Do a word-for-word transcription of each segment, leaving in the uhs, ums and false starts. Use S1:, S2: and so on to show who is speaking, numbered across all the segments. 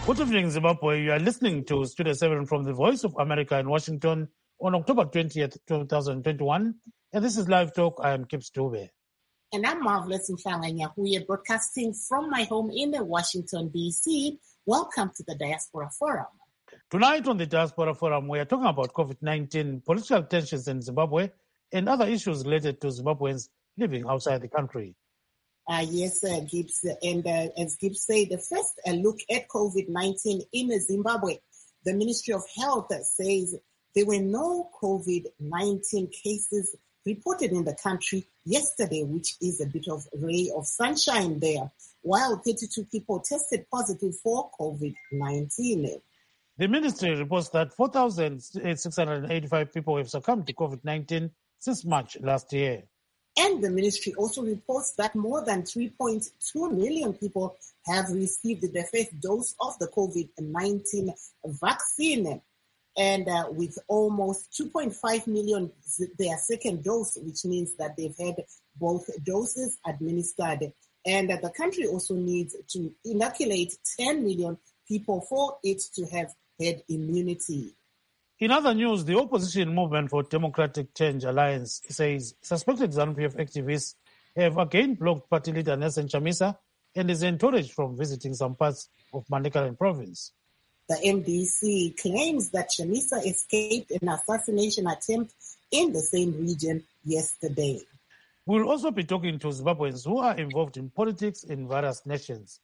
S1: Good evening, Zimbabwe. You are listening to Studio seven from the Voice of America in Washington on October twentieth, twenty twenty-one. And this is Live Talk. I am Kips Dube.
S2: And I'm Marvelous Mhlanga Nyahuye, broadcasting from my home in Washington, D C. Welcome to the Diaspora Forum.
S1: Tonight on the Diaspora Forum, we are talking about COVID nineteen, political tensions in Zimbabwe, and other issues related to Zimbabweans living outside the country.
S2: Uh, yes, uh, Gibbs, and uh, as Gibbs said, the first uh, look at COVID nineteen in Zimbabwe. The Ministry of Health says there were no COVID nineteen cases reported in the country yesterday, which is a bit of a ray of sunshine there, while thirty-two people tested positive for COVID nineteen.
S1: The ministry reports that four thousand six hundred eighty-five people have succumbed to COVID nineteen since March last year.
S2: And the ministry also reports that more than three point two million people have received the first dose of the COVID nineteen vaccine. And uh, with almost two point five million their second dose, which means that they've had both doses administered. And uh, the country also needs to inoculate ten million people for it to have herd immunity.
S1: In other news, the opposition movement for Democratic Change Alliance says suspected ZANU-P F activists have again blocked party leader Nelson Chamisa and is encouraged from visiting some parts of Manicaland province.
S2: The M D C claims that Chamisa escaped an assassination attempt in the same region yesterday.
S1: We'll also be talking to Zimbabweans who are involved in politics in various nations.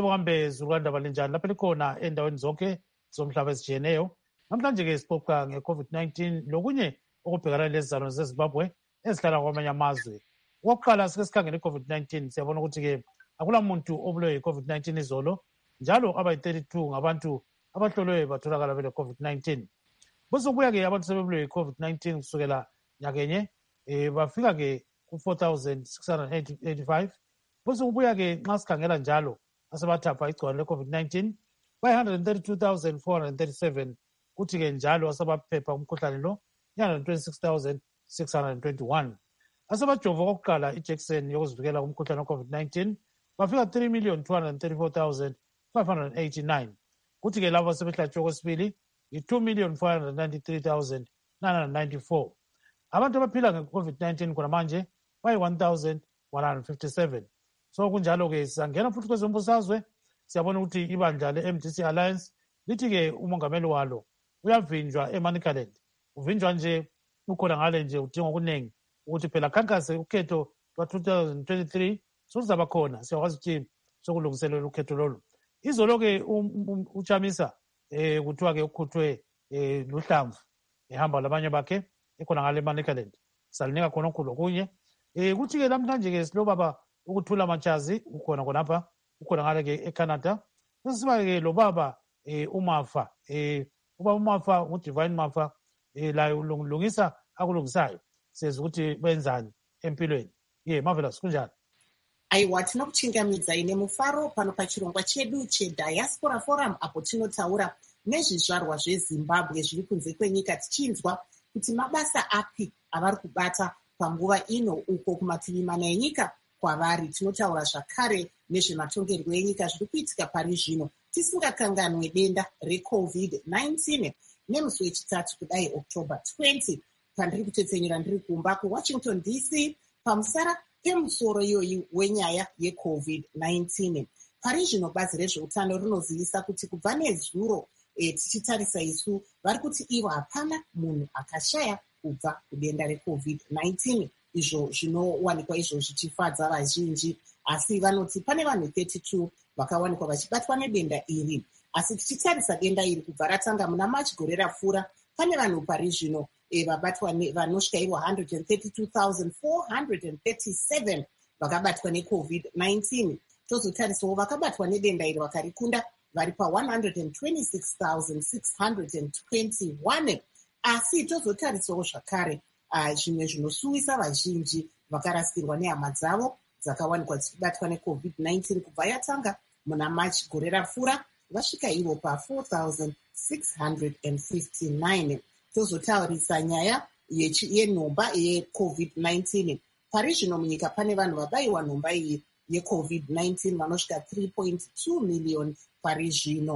S1: Namhlanje-ke sixoxa nge-COVID nineteen lokunye okubhekana lezizalo zeZimbabwe ezihlala kwamanye amazwe. Okokuqala sike sikhangele i-COVID nineteen, siyabona ukuthi-ke akula muntu obulewe yi-COVID nineteen izolo, njalo abayi-thirty-two ngabantu abahlolwe batholakala bele COVID nineteen. Bese kubuya-ke abantu sebebulewe yi-COVID nineteen kusukela nyakenye eh bafika-ke ku-four thousand six hundred eighty-five. Bese kubuya-ke nxa sikhangela njalo asebathapha igciwane le-COVID nineteen by one hundred thirty-two thousand four hundred thirty-seven. Kuthi-ke njalo asabaphepha umkhuhlane lo one hundred twenty-six thousand six hundred twenty-one. Asabajova kokuqala ijekiseni yokuzivikela kumkhuhlane we-COVID nineteen bafika three million two hundred thirty-four thousand five hundred eighty-nine. Kuthi-ke labo asebehlatshwe kwesibili yi-two million four hundred ninety-three thousand nine hundred ninety-four. Abantu abaphila nge-COVID nineteen khona manje bayi-one thousand one hundred fifty-seven. So kunjalo-ke siyangena futhi kwezombusazwe, siyabona ukuthi ibandla le-M D C Alliance lithi-ke umongameli walo uyavinjwa eManicaland. Uvinjwa nje ukhona ngale nje udinga okuningi ukuthi phela khankase ukhetho lwa-two thousand twenty-three soluzaba khona, siyakwazi ukuthi sokulungiselela ukhetho lolu. Izolo-ke uChamisa eh kuthiwa-ke ukhuthwe eh luhlamvu ehamba labanye bakhe ekhona ngale eManicaland. Salinika khona okukhulu okunye. Eh kuthi-ke namhlanje-ke silobaba ukuthula Machazi ukhona khonapha, ukhona ngale-ke eCanada. Sesiba-ke lo baba eh uMafa eh uba uMafa uDivine Mafa eh la ulungisa akulungisayo. Siyazi ukuthi benzani empilweni. Ye Marvelous kunjani?
S2: Aiwa, tinokuchingamidza ine mufaro pano pachirongwa chedu cheDiaspora Forum, apo tinotaura nezvizvarwa zveZimbabwe zviri kunze kwenyika, tichinzwa kuti mabasa api avari kubata panguva ino uko kumativi mana enyika kwavari. Tinotaura zvakare nezvematongerwo enyika zviri kuitika pari zvino, tisingakanganwe denda reCovid nineteen. Nemusi wechitatu kudai October twentieth, pandiri kutetsenyera ndiri kumba kuWashington D C pamusara pemusoro iyoyi wenyaya yeCovid nineteen. Pari zvino bazi rezveutano rinozivisa kuti kubva nezuro e, tichitarisa isu vari kuti ivo hapana munhu akashaya kubva kudenda reCovid nineteen. Izvo zvinowanikwa izvo zvichifadza vazhinji, asi vanoti pane vanhu thirty-two vakawanikwa vachibatwa nedenda iri. Asi tichitarisa denda iri kubva ratanga muna March gore rapfuura, pane vanhu pari zvino e, vabatwa vanosvika ivo one hundred thirty-two thousand four hundred thirty-seven vakabatwa neCovid nineteen. Tozotarisawo vakabatwa nedenda iri vakarikunda vari pa one hundred twenty-six thousand six hundred twenty-one. Asi tozotarisawo zvakare zvimwe zvinosuwisa vazhinji vakarasikirwa nehama dzavo dzakawanikwa dzichibatwa neCovid nineteen kubva yatanga muna March gore rapfuura, vasvika ivo pa four thousand six hundred fifty-nine. Tozotaurisa nyaya yenhomba yeCovid nineteen. Pari zvino munyika pane vanhu vabayiwa nhomba iyi yeCovid nineteen vanosvika three point two million pari zvino.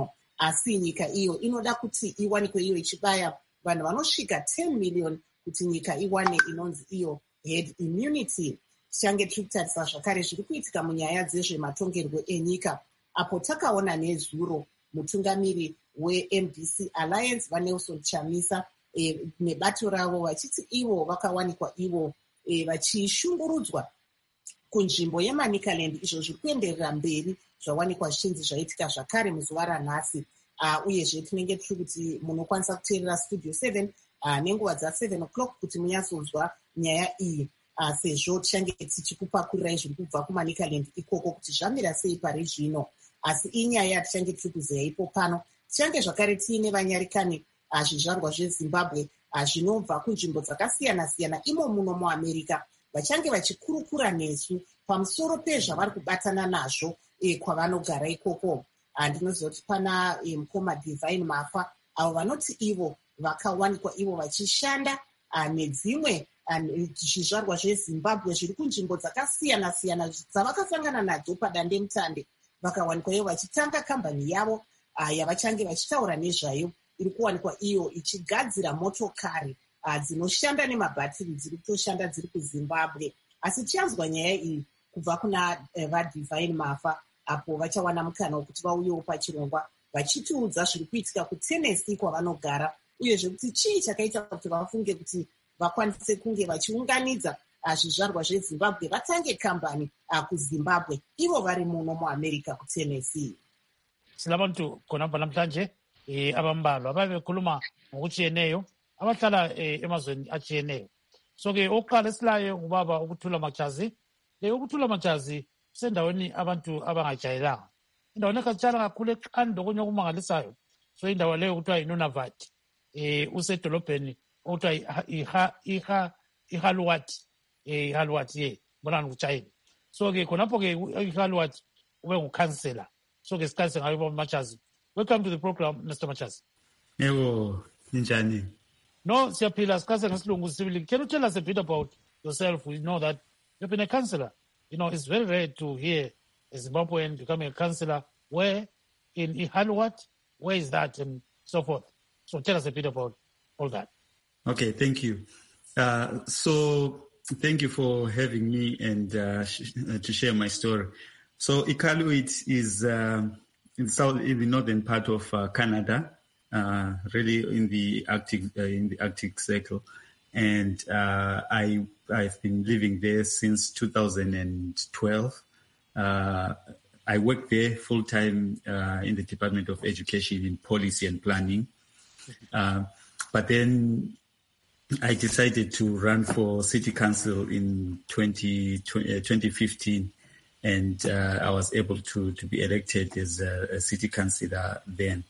S2: asi nyika iyo inoda kuti iwanikwe iyo ichibaya vanhu vanosvika ten million kuti nyika iwane inonzi iyo head immunity. Tichange tiri kutarisa zvakare zviri kuitika munyaya dzezvematongerwo enyika, apo takaona nezuro mutungamiri weM D C Alliance vaNelson Chamisa e, nebato ravo vachiti ivo vakawanikwa ivo e, vachishungurudzwa kunzvimbo yeManicaland, izvo zviri kuenderera mberi zvawanikwa zvichinzi zvaitika zvakare muzuva ranhasi. Uh, uyezve tinenge tiri kuti munokwanisa kuteerera studio seven uh, nenguva dza7 o'clock kuti munyatsodzwa nyaya iyi uh, sezvo tichange tichikupakurirai zviri kubva kuManicaland ikoko kuti zvamira sei pari zvino, asi inyaya tichange tiri kuzeyaipo pano. Tichange zvakare tiine vanyarikani uh, zvizvarwa zveZimbabwe uh, zvinobva kunzvimbo dzakasiyana-siyana imo muno muAmerica vachange vachikurukura nesu pamusoro pezvavari kubatana nazvo e, kwavanogara ikoko. Ndinoziva kuti pana e, mukoma Divine Mafa avo vanoti ivo vakawanikwa ivo vachishanda nedzimwe zvizvarwa zveZimbabwe zviri kunzvimbo dzakasiyana-siyana dzavakasangana nadzo padandemutande, vakawanikwa ivo vachitanga kambani yavo yavachange vachitaura nezvayo iri kuwanikwa iyo ichigadzira motokari dzinoshanda nemabhatiri dziri kutoshanda dziri kuZimbabwe. Asi tichanzwa nyaya iyi kubva kuna vaDivine Mafa apo vachawana mukana wekuti vauyewo pachirongwa vachitiudza zviri kuitika kuTennessee kwavanogara, uyezve kuti chii chakaita kuti vafunge kuti vakwanise kunge vachiunganidza zvizvarwa zveZimbabwe vatange kambani kuZimbabwe ivo vari muno muAmerica kuTennessee.
S1: Silabantu khonapha namhlanje eh abambalwa babekhuluma ngokutshiyeneyo abahlala emazweni atshiyeneyo. So ke oqala esilayo ngubaba Ukuthula Machazi. Le Ukuthula Machazi sendaweni abantu abangajayelanga, indaweni ekhatshana kakhulu eqanda okunye okumangalisayo. So indawo leyo kuthiwa yiNunavut, um usedolobheni okuthiwa iHaluwat, iHaluwat ye bonani kuTshayina. So ke khonapho ke iHaluwat ube ngukhansela. So ke siqalise ngayo Baba Machazi. Welcome to the program, Mister Machazi.
S3: Yebo, ninjani?
S1: No, siyaphila siqalise ngesilungu sibili. Can you tell us a bit about yourself? We know that you've been a councillor. You know, it's very rare to hear a Zimbabwean becoming a councillor. Where? In Ihaluwat? Where is that? And so forth. So tell us a bit about all that.
S3: Okay, thank you. Uh, so thank you for having me and uh, sh- to share my story. So Iqaluit is uh, in, south, in the northern part of uh, Canada, uh, really in the Arctic, uh, in the Arctic Circle. And uh, I, I've been living there since two thousand twelve. Uh, I work there full-time uh, in the Department of Education in Policy and Planning. Uh, but then I decided to run for City Council in twenty fifteen, and uh, I was able to, to be elected as a, a City Councillor then.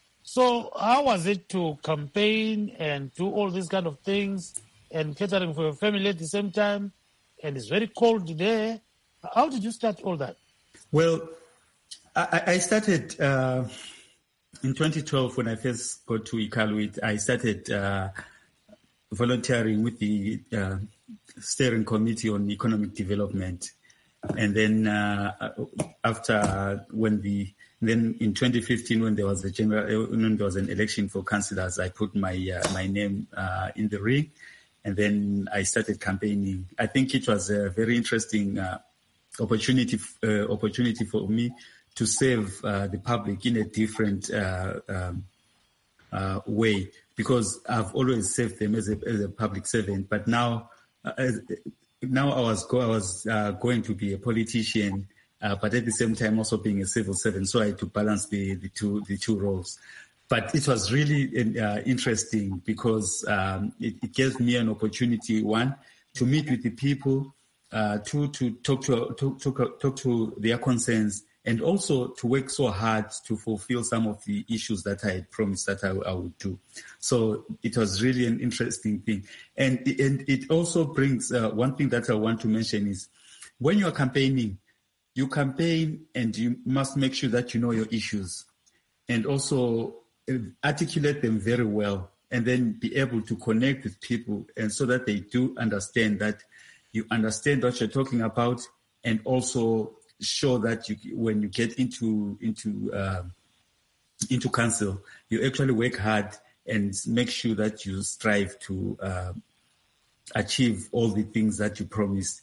S1: So how was it to campaign and do all these kind of things and catering for your family at the same time? And it's very cold there. How did you start all that?
S3: Well, I, I started uh, in twenty twelve when I first got to Iqaluit. I started uh, volunteering with the uh, Steering Committee on Economic Development. And then uh, after when the Then in twenty fifteen, when there was a general, when there was an election for councillors, I put my uh, my name uh, in the ring, and then I started campaigning. I think it was a very interesting uh, opportunity uh, opportunity for me to serve uh, the public in a different uh, um, uh, way, because I've always served them as a, as a public servant. But now, uh, as, now I was go, I was uh, going to be a politician. Uh, but at the same time also being a civil servant, so I had to balance the, the two the two roles. But it was really uh, interesting because um, it, it gave me an opportunity, one, to meet with the people, uh, two, to talk to, to, to talk to their concerns, and also to work so hard to fulfill some of the issues that I had promised that I, I would do. So it was really an interesting thing, and and it also brings uh, one thing that I want to mention is when you are campaigning. You campaign and you must make sure that you know your issues and also articulate them very well, and then be able to connect with people, and so that they do understand that you understand what you're talking about, and also show that you, when you get into into uh, into council, you actually work hard and make sure that you strive to uh, achieve all the things that you promised.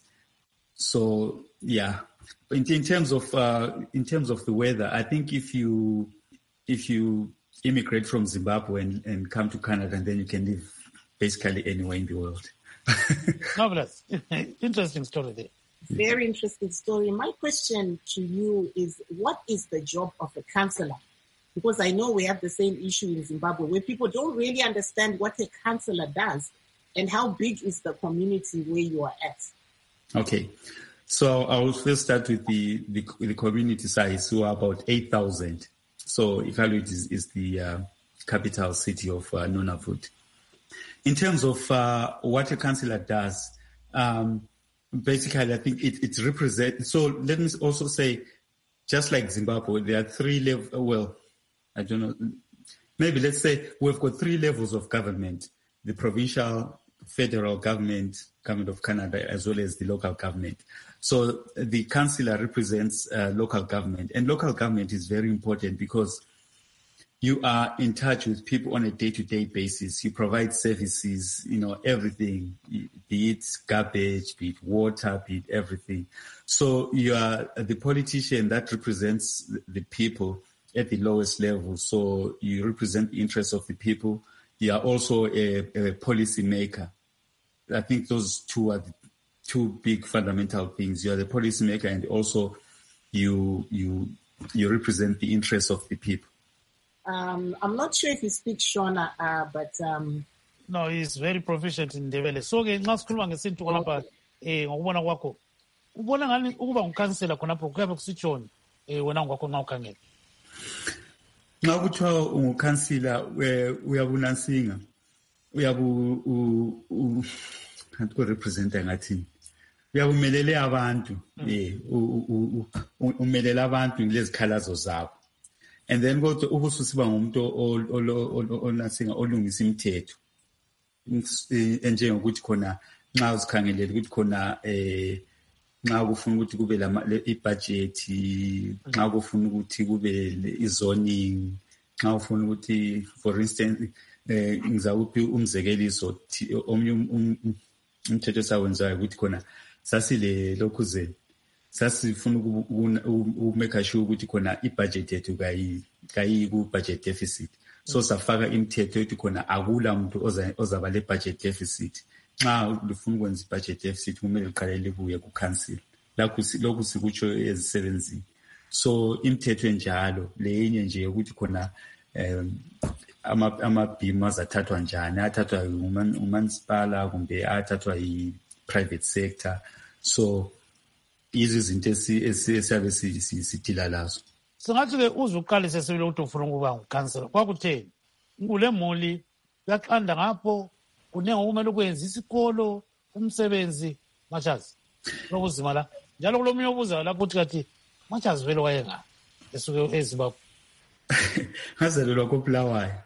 S3: So yeah, in, in terms of uh, in terms of the weather, I think if you if you immigrate from Zimbabwe and, and come to Canada, and then you can live basically anywhere in the world.
S1: Marvelous. Interesting story there.
S2: Very interesting story. My question to you is, what is the job of a councillor? Because I know we have the same issue in Zimbabwe where people don't really understand what a councillor does and how big is the community where you are at.
S3: Okay. So I will first start with the, the, the community size, who are about eight thousand. So Iqaluit is, is the uh, capital city of uh, Nunavut. In terms of uh, what a councillor does, um, basically I think it, it represents, so let me also say, just like Zimbabwe, there are three levels, well, I don't know, maybe let's say we've got three levels of government: the provincial, federal government, government of Canada, as well as the local government. So the councillor represents uh, local government, and local government is very important because you are in touch with people on a day-to-day basis. You provide services, you know, everything, be it garbage, be it water, be it everything. So you are the politician that represents the people at the lowest level. So you represent the interests of the people. You are also a, a policy maker. I think those two are the two big fundamental things. You are the policy maker, and also you you you represent the interests of the people.
S2: Um, I'm not sure if you speak Shona, uh, but um,
S1: no, he's very proficient in Ndebele. So ke nxa sikhuluma ngesintu lapha eh ngokubona kwakho, ubona ngani ukuba ngukhansela khonapho kuyabe kusitshoni eh wena ngokwakho nxa ukhangela?
S3: Nxa kuthiwa ungukhansela uyabunansinga, uyabu kanti ko-representa ngathini, uyabumelele abantu, eh umelele abantu ngezikhalazo zabo. And then kodwa ubususiba ngumuntu onansinga olungisa imithetho enjengokuthi khona nxa uzikhangelele ukuthi khona eh nxa kufuna ukuthi kube la ibudget, nxa kufuna ukuthi kube izoning, nxa ufuna ukuthi for instance eh ngizakuphi umzekeliso omnye umthetho sawenzayo ukuthi khona sasile lokhuzeni sasifuna ukumake sure ukuthi khona ibudget yethu kayi kayi ku budget deficit. So safaka imithetho ethi khona akula muntu ozaba le budget deficit. Nxa lufuna ukwenza ibudget deficit kumele liqale libuye ku council. Lokhu lokhu sikutsho ezisebenzini. So imithetho enjalo leyinye nje ukuthi khona um ama amabhimu azathathwa njani, athathwa umansipala kumbe athathwa yi private sector. So izi zinto esiyabe sidila lazo.
S1: Singathi ke uzuqalise sibile ukuthi ufuna ukuba ngukhansela kwakutheni kule moli yaqanda ngapho kunenge kumele ukwenza isikolo umsebenzi Machazi lokuzima la njalo kulomunye obuza lapho uthi kathi Machazi vele wayenga esuke eZimbabwe.
S3: Ngazalelwa koBulawayo.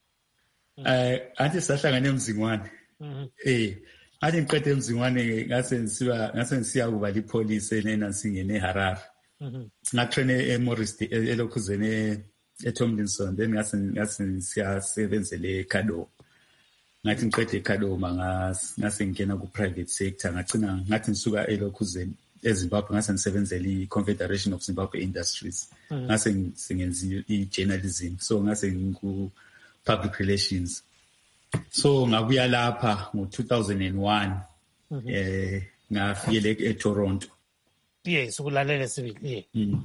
S3: Eh athi sahlangana eMzingwane. Eh athi ngiqede eMzingwane ngase ngisiba ngase ngisiya kuba lipolice nena singene eHarare. Mhm. Ngatrene eMorris elokhuzene eTomlinson, then ngase ngase siyasebenzele eKado. Ngathi ngiqede eKadoma ngase ngena ku private sector, ngacina ngathi ngisuka elokhuzeni eZimbabwe ngase ngisebenzele iConfederation of Zimbabwe Industries. Ngase ngisengenza ijournalism, so ngase ngiku public relations. So ngabuya lapha ngo two thousand one eh ngafike eToronto.
S1: Yes, ukulalela sibili. Yeah.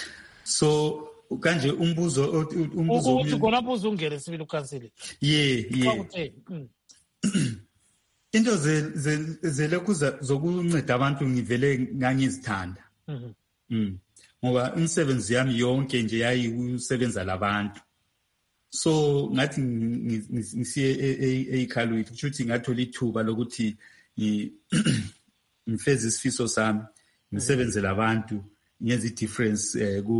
S3: So kanje umbuzo umbuzo
S1: uthi khona buzo ungere sibili ukhansile.
S3: Yeah, yeah. Into ze zelekuza zokunceda abantu ngivele ngangizithanda. Mhm. Mm. Ngoba umsebenzi yami yonke nje yayi ukusebenza labantu. So ngathi ngisiye eIqaluit ukuthi ngathola ithuba lokuthi ngifeze isifiso sami ngisebenzele abantu ngenza i-difference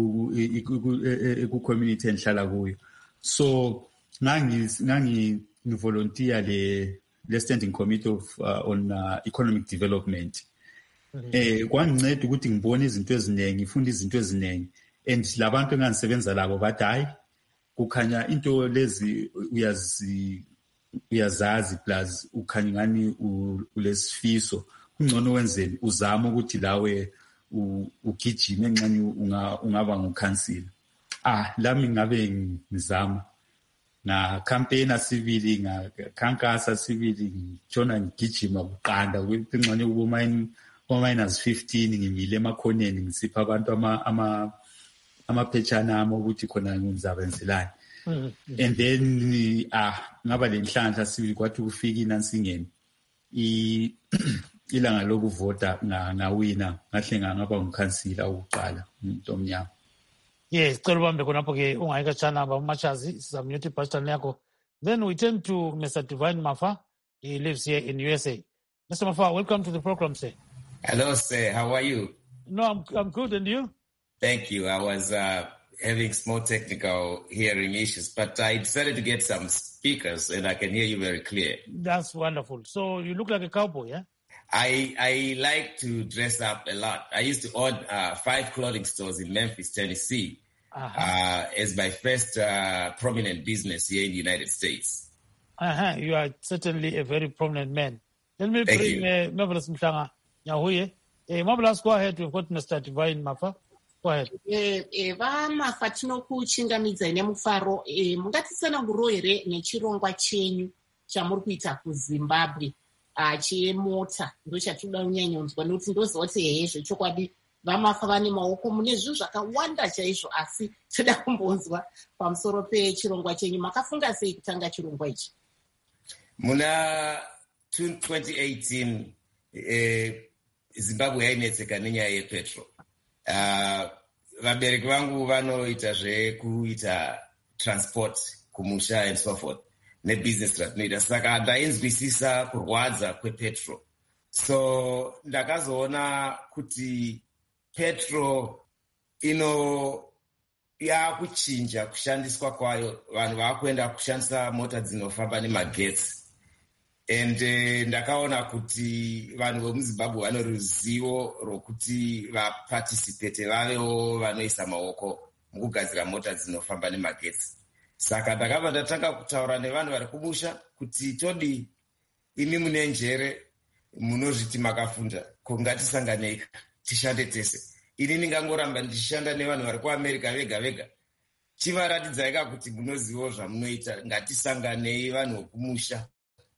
S3: ku community enhlala kuyo. So nangi nangi volunteer le le standing committee of uh, on uh, economic development. Eh kwanginceda ukuthi ngibone izinto eziningi, ngifunda izinto eziningi, and labantu engangisebenza labo bathi hayi kukhanya into lezi uyazi uyazazi plus ukhanya ngani ulesifiso kungcono wenzeni uzama ukuthi lawe ugijime nxanye ungaba ngukhansila. Ah lami ngabe ngizama na campaign asibili ngakhankasa sibili ngitshona ngigijima kuqanda kwingxanye uboma minus fifteen ngimile emakhoneni ngisipha abantu ama ama amaphetshana ami ukuthi khona ngizabenzelani. And then ah ngaba lenhlanhla sibili kwathi kufika inansingeni i ilanga lokuvota nga ngawina ngahle ngaba ngumkhansila ukuqala umuntu omnyama.
S1: Yes, cela ubambe khonapho ke ungayikatshana bamashazi sizamnyuthi ibhastani yakho. Then we turn to Mister Divine Mafa. He lives here in U S A. Mister Mafa, welcome to the program, sir.
S4: Hello, sir. How are you?
S1: No, I'm I'm good, and you?
S4: Thank you. I was uh, having small technical hearing issues, but I decided to get some speakers, and I can hear you very clear.
S1: That's wonderful. So you look like a cowboy, yeah?
S4: I I like to dress up a lot. I used to own uh, five clothing stores in Memphis, Tennessee, uh-huh. uh, as my first uh, prominent business here in the United States.
S1: Uh-huh. You are certainly a very prominent man. Let me Thank bring uh, Marvelous Mhlanga Nyahuye. Uh, Marvelous, go ahead. We've got Mister Divine Mafa. Go ahead.
S2: Va Mafa tinokuchingamidza nemufaro mungatisanagurowo here nechirongwa chenyu chamuri kuita kuZimbabwe. Chemota ndo chatinoda kunyanyonzwa nokuti ndoziva kuti hehe zvechokwadi vaMafa vane maoko mune zvinhu zvakawanda chaizvo, asi toda kumbonzwa pamusoro pechirongwa chenyu. Makafunga sei kutanga chirongwa ichi?
S4: Muna twenty eighteen eh, Zimbabwe yainetseka nenyaya yepetrol. Uh, vabereki vangu vanoita zvekuita transport kumusha and so forth. Nebusiness ratinoita saka ndainzwisisa kurwadza kwepetrol. So ndakazoona kuti petrol ino yakuchinja kushandiswa kwayo, vanhu vakuenda kushandisa mota dzinofamba nemagetsi. And uh, ndakaona kuti vanhu vemuZimbabwe vane ruzivo rwokuti vaparticipate vavewo vanoisa maoko mukugadzira mota dzinofamba nemagetsi. Saka ndakabva ndatanga kutaura nevanhu vari kumusha kuti todi imi mune njere munozviti makafunda ko ngatisanganei tishande tese. Ini ndingangoramba ndichishanda nevanhu vari kuAmerica vega vega. Chivaratidzai kuti munozivawo zvamunoita, ngatisanganei vanhu vokumusha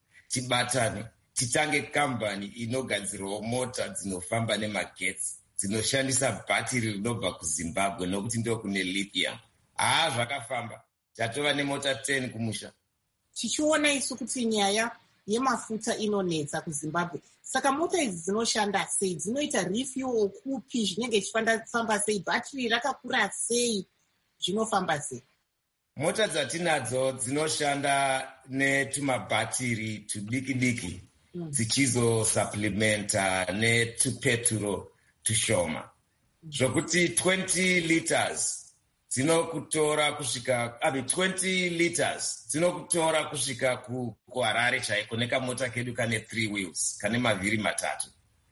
S4: tibatane titange kambani inogadzirawo mota dzinofamba nemagetsi dzinoshandisa bhatiri rinobva kuZimbabwe nokuti ndo kune lithium. Ah zvakafamba. Tatova nemota ten kumusha.
S2: Tichiona isu kuti nyaya yemafuta inonetsa kuZimbabwe. Saka mota idzi dzinoshanda sei? Dzinoita refuel kupi? Zvinenge zvichifamba sei? Bhatiri rakakura sei? Zvinofamba sei?
S4: Mota dzatinadzo dzinoshanda netumabhatiri tudiki diki mm. dzichizo supplementa netupeturo tushoma. Zvokuti twenty liters dzinokutora kusvika abi twenty liters dzinokutora kusvika kuHarare chaiko nekamota kedu kane three wheels kane mavhiri matatu.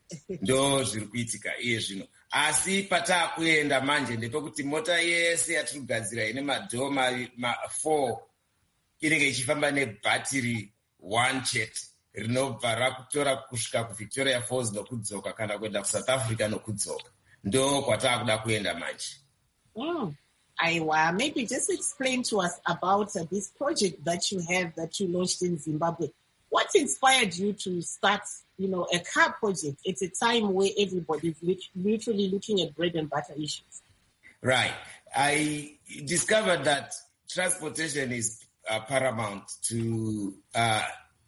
S4: Ndo zviri kuitika iye zvino. Asi pataakuenda manje ndepekuti mota yese yatiri kugadzira ine madhoo ma four inenge ichifamba nebhatiri one chete rinobva rakutora kusvika kuVictoria Falls nokudzoka kana kuenda kuSouth Africa nokudzoka. Ndo kwataakuda kuenda manje.
S2: Mm. Aiwa, maybe just explain to us about uh, this project that you have that you launched in Zimbabwe. What inspired you to start, you know, a car project at a time where everybody is literally looking at bread and butter issues?
S4: Right. I discovered that transportation is uh, paramount to uh,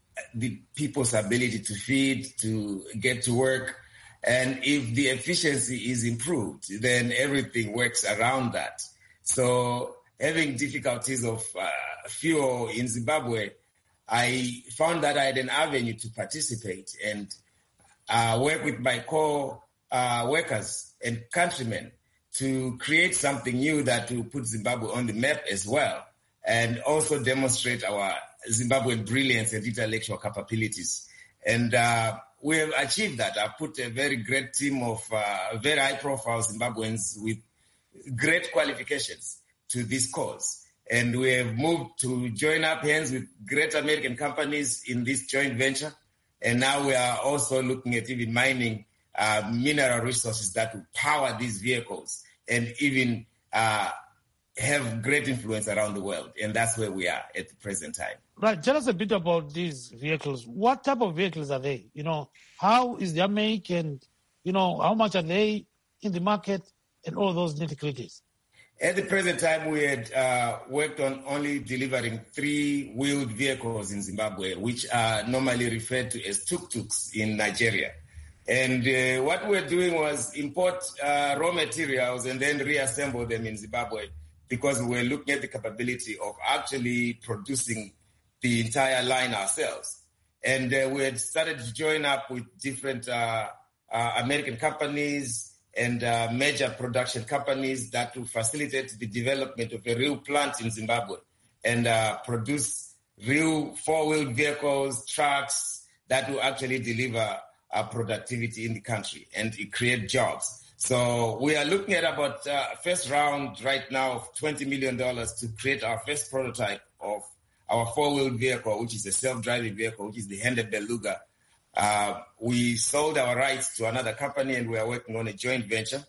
S4: the people's ability to feed, to get to work. And if the efficiency is improved, then everything works around that. So having difficulties of uh, fuel in Zimbabwe, I found that I had an avenue to participate and uh, work with my co-workers uh, and countrymen to create something new that will put Zimbabwe on the map as well, and also demonstrate our Zimbabwean brilliance and intellectual capabilities. And uh, we have achieved that. I've put a very great team of uh, very high-profile Zimbabweans with great qualifications to this cause. And we have moved to join up hands with great American companies in this joint venture. And now we are also looking at even mining uh, mineral resources that will power these vehicles and even uh, have great influence around the world. And that's where we are at the present time.
S1: Right. Tell us a bit about these vehicles. What type of vehicles are they? You know, how is their make and, you know, how much are they in the market and all those nitty-gritties?
S4: At the present time, we had uh, worked on only delivering three-wheeled vehicles in Zimbabwe, which are normally referred to as tuk-tuks in Nigeria. And uh, what we're doing was import uh, raw materials and then reassemble them in Zimbabwe, because we were looking at the capability of actually producing the entire line ourselves. And uh, we had started to join up with different uh, uh, American companies and uh, major production companies that will facilitate the development of a real plant in Zimbabwe and uh, produce real four-wheeled vehicles, trucks that will actually deliver uh, productivity in the country and create jobs. So we are looking at about uh, first round right now of twenty million dollars to create our first prototype of our four-wheeled vehicle, which is a self-driving vehicle, which is the Hende Beluga. Uh, we sold our rights to another company and we are working on a joint venture.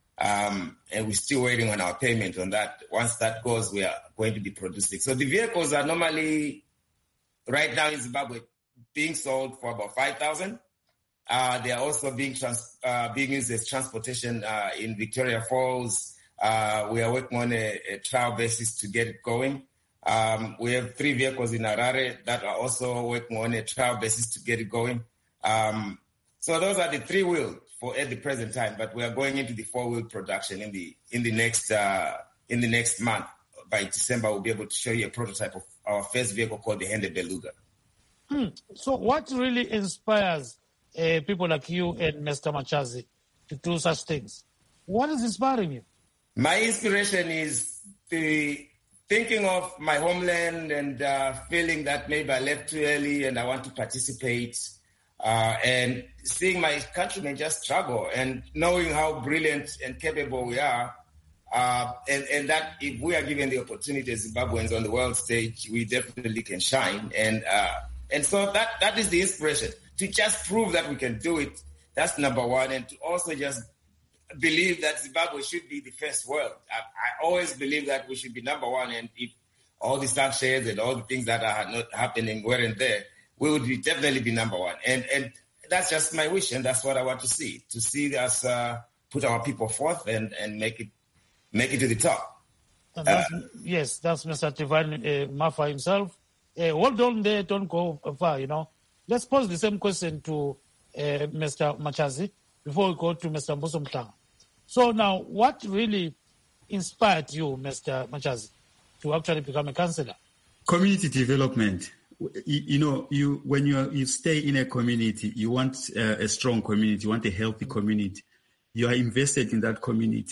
S4: Um, and we're still waiting on our payment on that. Once that goes, we are going to be producing. So the vehicles are normally, right now in Zimbabwe, being sold for about five thousand dollars. Uh, they are also being trans, uh, being used as transportation uh, in Victoria Falls. Uh, we are working on a, a trial basis to get it going. Um, we have three vehicles in Harare that are also working on a trial basis to get it going. Um, so those are the three-wheel for at the present time, but we are going into the four-wheel production in the in the next uh, in the next month. By December, we'll be able to show you a prototype of our first vehicle called the Hende Beluga.
S1: Hmm. So what really inspires uh, people like you and Mister Machazi to do such things? What is inspiring you?
S4: My inspiration is the thinking of my homeland and uh, feeling that maybe I left too early and I want to participate, uh, and seeing my countrymen just struggle and knowing how brilliant and capable we are, uh, and, and that if we are given the opportunity as Zimbabweans on the world stage, we definitely can shine. And uh, and so that that is the inspiration, to just prove that we can do it. That's number one. And to also just believe that Zimbabwe should be the first world. I, I always believe that we should be number one, and if all the sanctions and all the things that are not happening weren't there, we would be definitely be number one. And and that's just my wish, and that's what I want to see, to see us uh, put our people forth and, and make it make it to the top.
S1: That's, uh, yes, that's Mister Divine uh, Mafa himself. Uh, hold on there, don't go far, you know. Let's pose the same question to uh, Mister Machazi before we go to Mister Mbuso Mhlanga. So now, what really inspired you, Mister Machazi, to actually become a councillor?
S3: Community development. You, you know, you when you you stay in a community, you want uh, a strong community, you want a healthy community. You are invested in that community.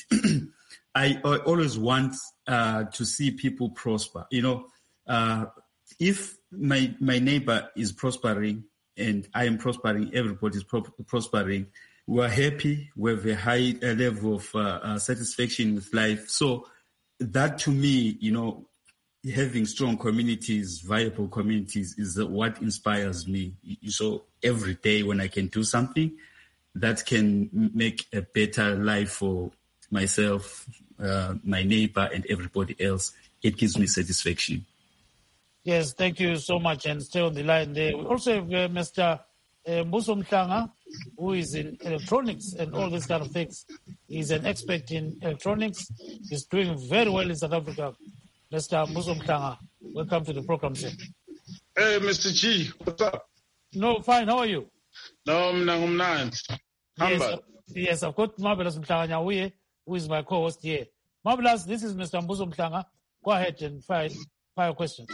S3: I, I always want uh, to see people prosper. You know, uh, if my my neighbor is prospering and I am prospering, everybody is pro- prospering. We are happy. We have a high uh, level of uh, uh, satisfaction with life. So that, to me, you know, having strong communities, viable communities, is what inspires me. So every day when I can do something that can make a better life for myself, uh, my neighbor, and everybody else, it gives me satisfaction.
S1: Yes, thank you so much, and stay on the line there. We also have uh, Mister Uh, Mbuso Mhlanga, who is in electronics and all these kind of things. He's an expert in electronics. He's doing very well in South Africa. Mister Mbuso Mhlanga, welcome to the program, sir.
S5: Hey, Mister G, what's up?
S1: No, fine. How are you?
S5: No, I'm not.
S1: Yes, yes, I've got Marvelous Mhlanga Nyahuye, who is my co-host here. Marvelous, this is Mister Mbuso Mhlanga. Go ahead and fire, fire questions.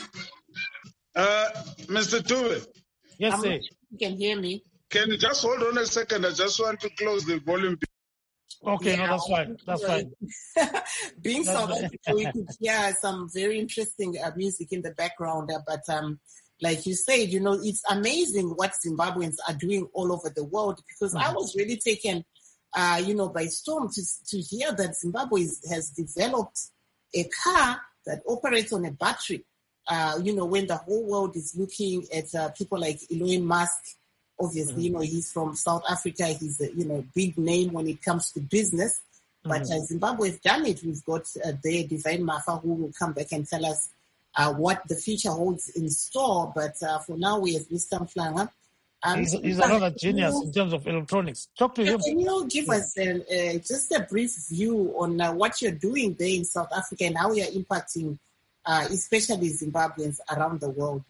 S5: Uh, Mister Tuve.
S1: Yes, I'm sir.
S2: You can hear me.
S5: Can you just hold on a second? I just want to close the volume.
S1: Okay, yeah, no, that's fine. That's fine.
S2: Being South Africa, we could hear some very interesting uh, music in the background. Uh, but um, like you said, you know, it's amazing what Zimbabweans are doing all over the world, because mm-hmm. I was really taken, uh, you know, by storm to, to hear that Zimbabwe is, has developed a car that operates on a battery. Uh, you know, when the whole world is looking at uh, people like Elon Musk, obviously, mm-hmm. you know, he's from South Africa. He's a, you know, big name when it comes to business. But mm-hmm. uh, Zimbabwe has done it. We've got uh, there Divine Mafa, who will come back and tell us uh, what the future holds in store. But uh, for now, we have Mister Mhlanga.
S1: Um, he's, he's another genius you, in terms of electronics. Talk to
S2: can
S1: him.
S2: Can you give yeah. us a, uh, just a brief view on uh, what you're doing there in South Africa and how you're impacting Uh, especially Zimbabweans around the world?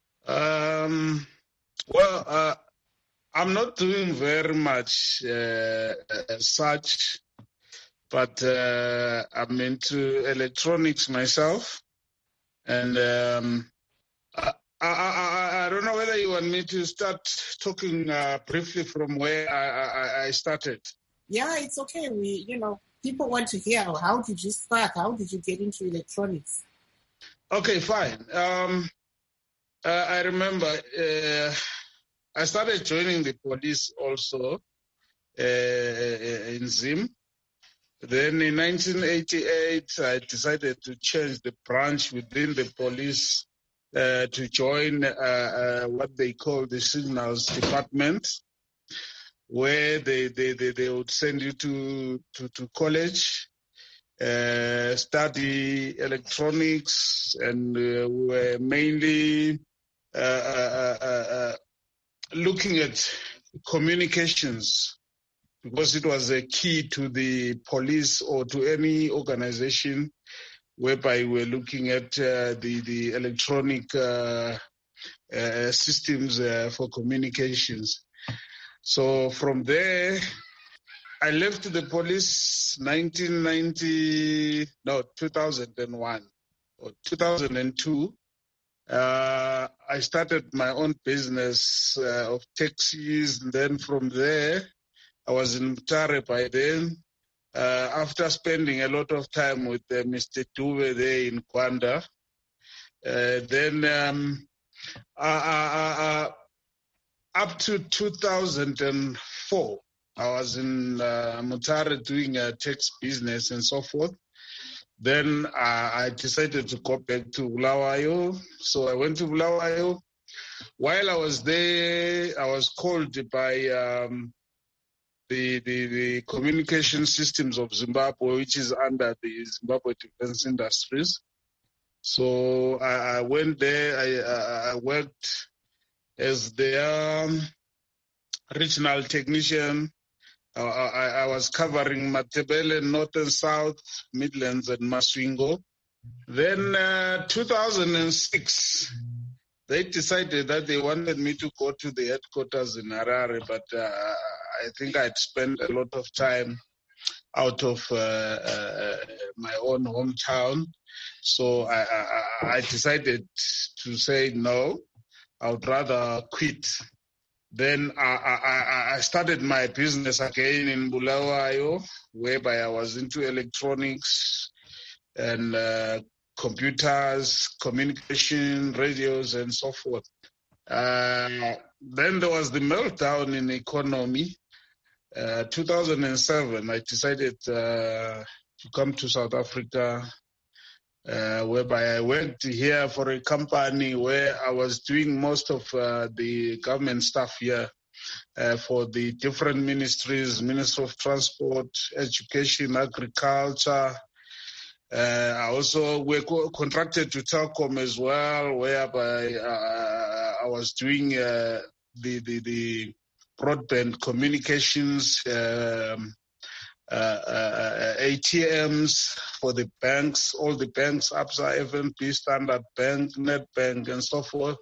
S5: Um, well, uh, I'm not doing very much uh, as such, but uh, I'm into electronics myself. And um, I, I, I, I don't know whether you want me to start talking uh, briefly from where I, I, I started.
S2: Yeah, it's okay. We, you know, people want to hear, how did you start? How did you get into electronics?
S5: Okay, fine. Um, uh, I remember uh, I started joining the police also uh, in Zim. Then in nineteen eighty-eight, I decided to change the branch within the police uh, to join uh, uh, what they call the signals department, where they, they, they, they would send you to, to, to college. Uh, study electronics, and uh, we were mainly uh, uh, uh, uh, looking at communications, because it was a key to the police or to any organization whereby we're looking at uh, the, the electronic uh, uh, systems uh, for communications. So from there, I left the police nineteen ninety, no, two thousand one or two thousand two. Uh, I started my own business uh, of taxis. And then from there, I was in Mutare by then. Uh, after spending a lot of time with uh, Mister Dube there in Kwanda, uh, then um, uh, uh, uh, up to two thousand four, I was in uh, Mutare doing a tax business and so forth. Then uh, I decided to go back to Bulawayo. So I went to Bulawayo. While I was there, I was called by um, the, the, the communication systems of Zimbabwe, which is under the Zimbabwe Defense Industries. So I, I went there. I, I worked as their um, regional technician. Uh, I, I was covering Matebele, North and South, Midlands, and Masvingo. Then uh, two thousand six, they decided that they wanted me to go to the headquarters in Harare, but uh, I think I'd spent a lot of time out of uh, uh, my own hometown. So I, I, I decided to say no. I would rather quit. Then I, I, I started my business again in Bulawayo, whereby I was into electronics and uh, computers, communication, radios, and so forth. Uh, then there was the meltdown in the economy. Uh, two thousand seven, I decided uh, to come to South Africa, Uh, whereby I worked here for a company where I was doing most of uh, the government stuff here uh, for the different ministries, Ministry of Transport, Education, Agriculture. Uh, I also were co- contracted to Telkom as well, whereby uh, I was doing uh, the, the, the broadband communications, um, Uh, uh, A T Ms for the banks, all the banks, Absa, F N B, Standard Bank, Nedbank, and so forth.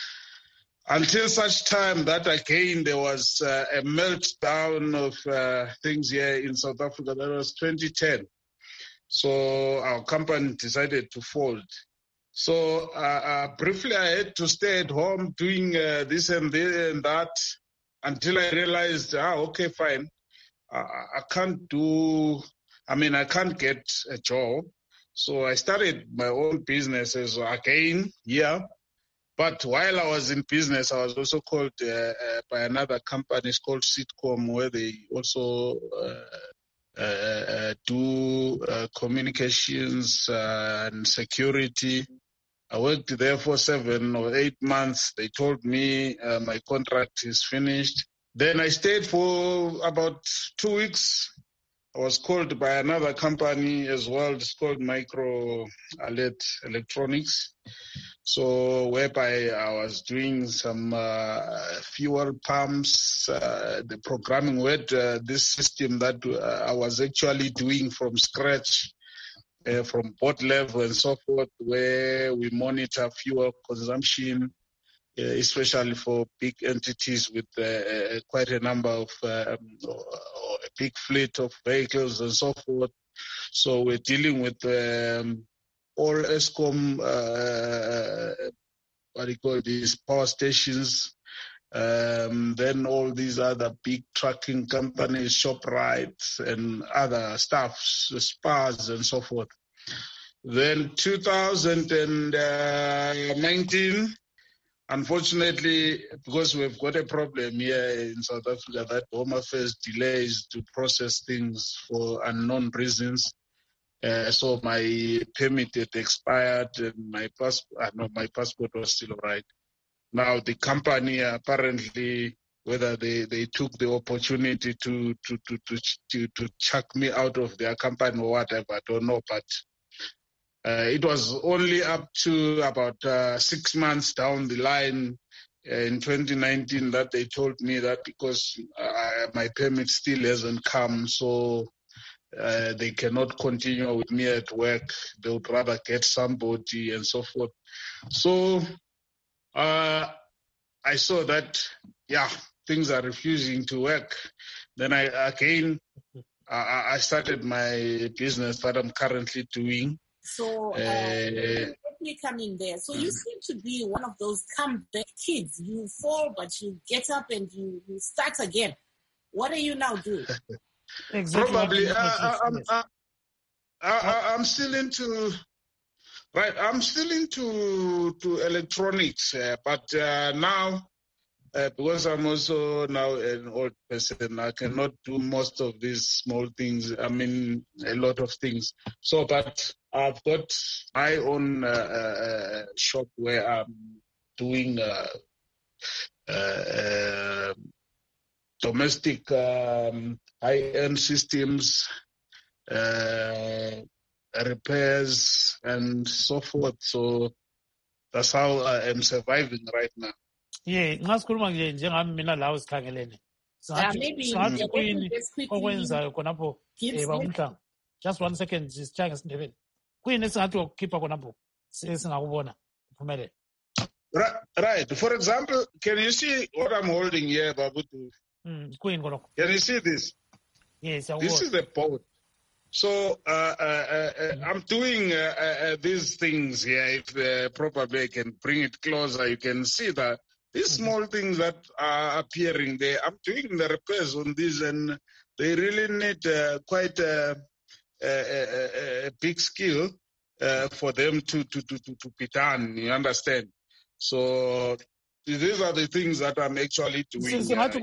S5: Until such time that again there was uh, a meltdown of uh, things here in South Africa. That was twenty ten. So our company decided to fold. So uh, uh, briefly I had to stay at home doing uh, this and this and that until I realized, ah, okay, fine. I can't do, I mean, I can't get a job. So I started my own businesses again, yeah. But while I was in business, I was also called uh, uh, by another company, it's called Sitcom, where they also uh, uh, do uh, communications uh, and security. I worked there for seven or eight months. They told me uh, my contract is finished. Then I stayed for about two weeks. I was called by another company as well. It's called Micro Alert Electronics. So whereby I was doing some uh, fuel pumps, uh, the programming with uh, this system that uh, I was actually doing from scratch, uh, from board level and so forth, where we monitor fuel consumption, uh, especially for big entities with uh, quite a number of, um, or a big fleet of vehicles and so forth. So we're dealing with um, all Eskom, uh, what do you call these, power stations, um, then all these other big trucking companies, ShopRite and other stuffs, spas and so forth. Then two thousand nineteen, unfortunately, because we've got a problem here in South Africa that Home Affairs delays to process things for unknown reasons. Uh, so my permit had expired and my passport, uh, no, my passport was still all right. Now the company apparently, whether they, they took the opportunity to to, to, to, to, to chuck me out of their company or whatever, I don't know, but uh, it was only up to about uh, six months down the line uh, in twenty nineteen that they told me that because uh, my permit still hasn't come, so Uh, they cannot continue with me at work. They would rather get somebody and so forth. So uh, I saw that, yeah, things are refusing to work. Then I again, I, I started my business that I'm currently doing.
S2: So uh, uh, let me come in there. So you seem to be one of those comeback kids. You fall, but you get up and you, you start again. What are you now doing?
S1: Exactly.
S5: Probably, uh, I, I'm, I, I, I'm still into, right, I'm still into to electronics, uh, but uh, now, uh, because I'm also now an old person, I cannot do most of these small things, I mean, a lot of things. So, but I've got my own uh, uh, shop where I'm doing uh, uh, domestic um, high-end systems, uh, repairs, and so forth. So that's how I am surviving right now.
S1: Yeah, ngasikhuluma nje njengami mina la usikhangelene. Singathi kuyini okwenzayo khonapho eh baMhlanga. Just one second sisitshaya ngesindebele. Kuyini esingathi ukukhipha khonapho singakubona uphumelele.
S5: Right, right. For example, can you see what I'm holding here, Babutu?
S1: Mm, can
S5: you see this?
S1: Yes,
S5: I This will. is the boat. So uh, uh, uh, mm-hmm. I'm doing uh, uh, these things here. If uh, probably I can bring it closer, you can see that these mm-hmm. small things that are appearing there, I'm doing the repairs on these, and they really need uh, quite a, a, a, a big skill uh, for them to, to, to, to be done. You understand? So these are the things that I'm actually doing.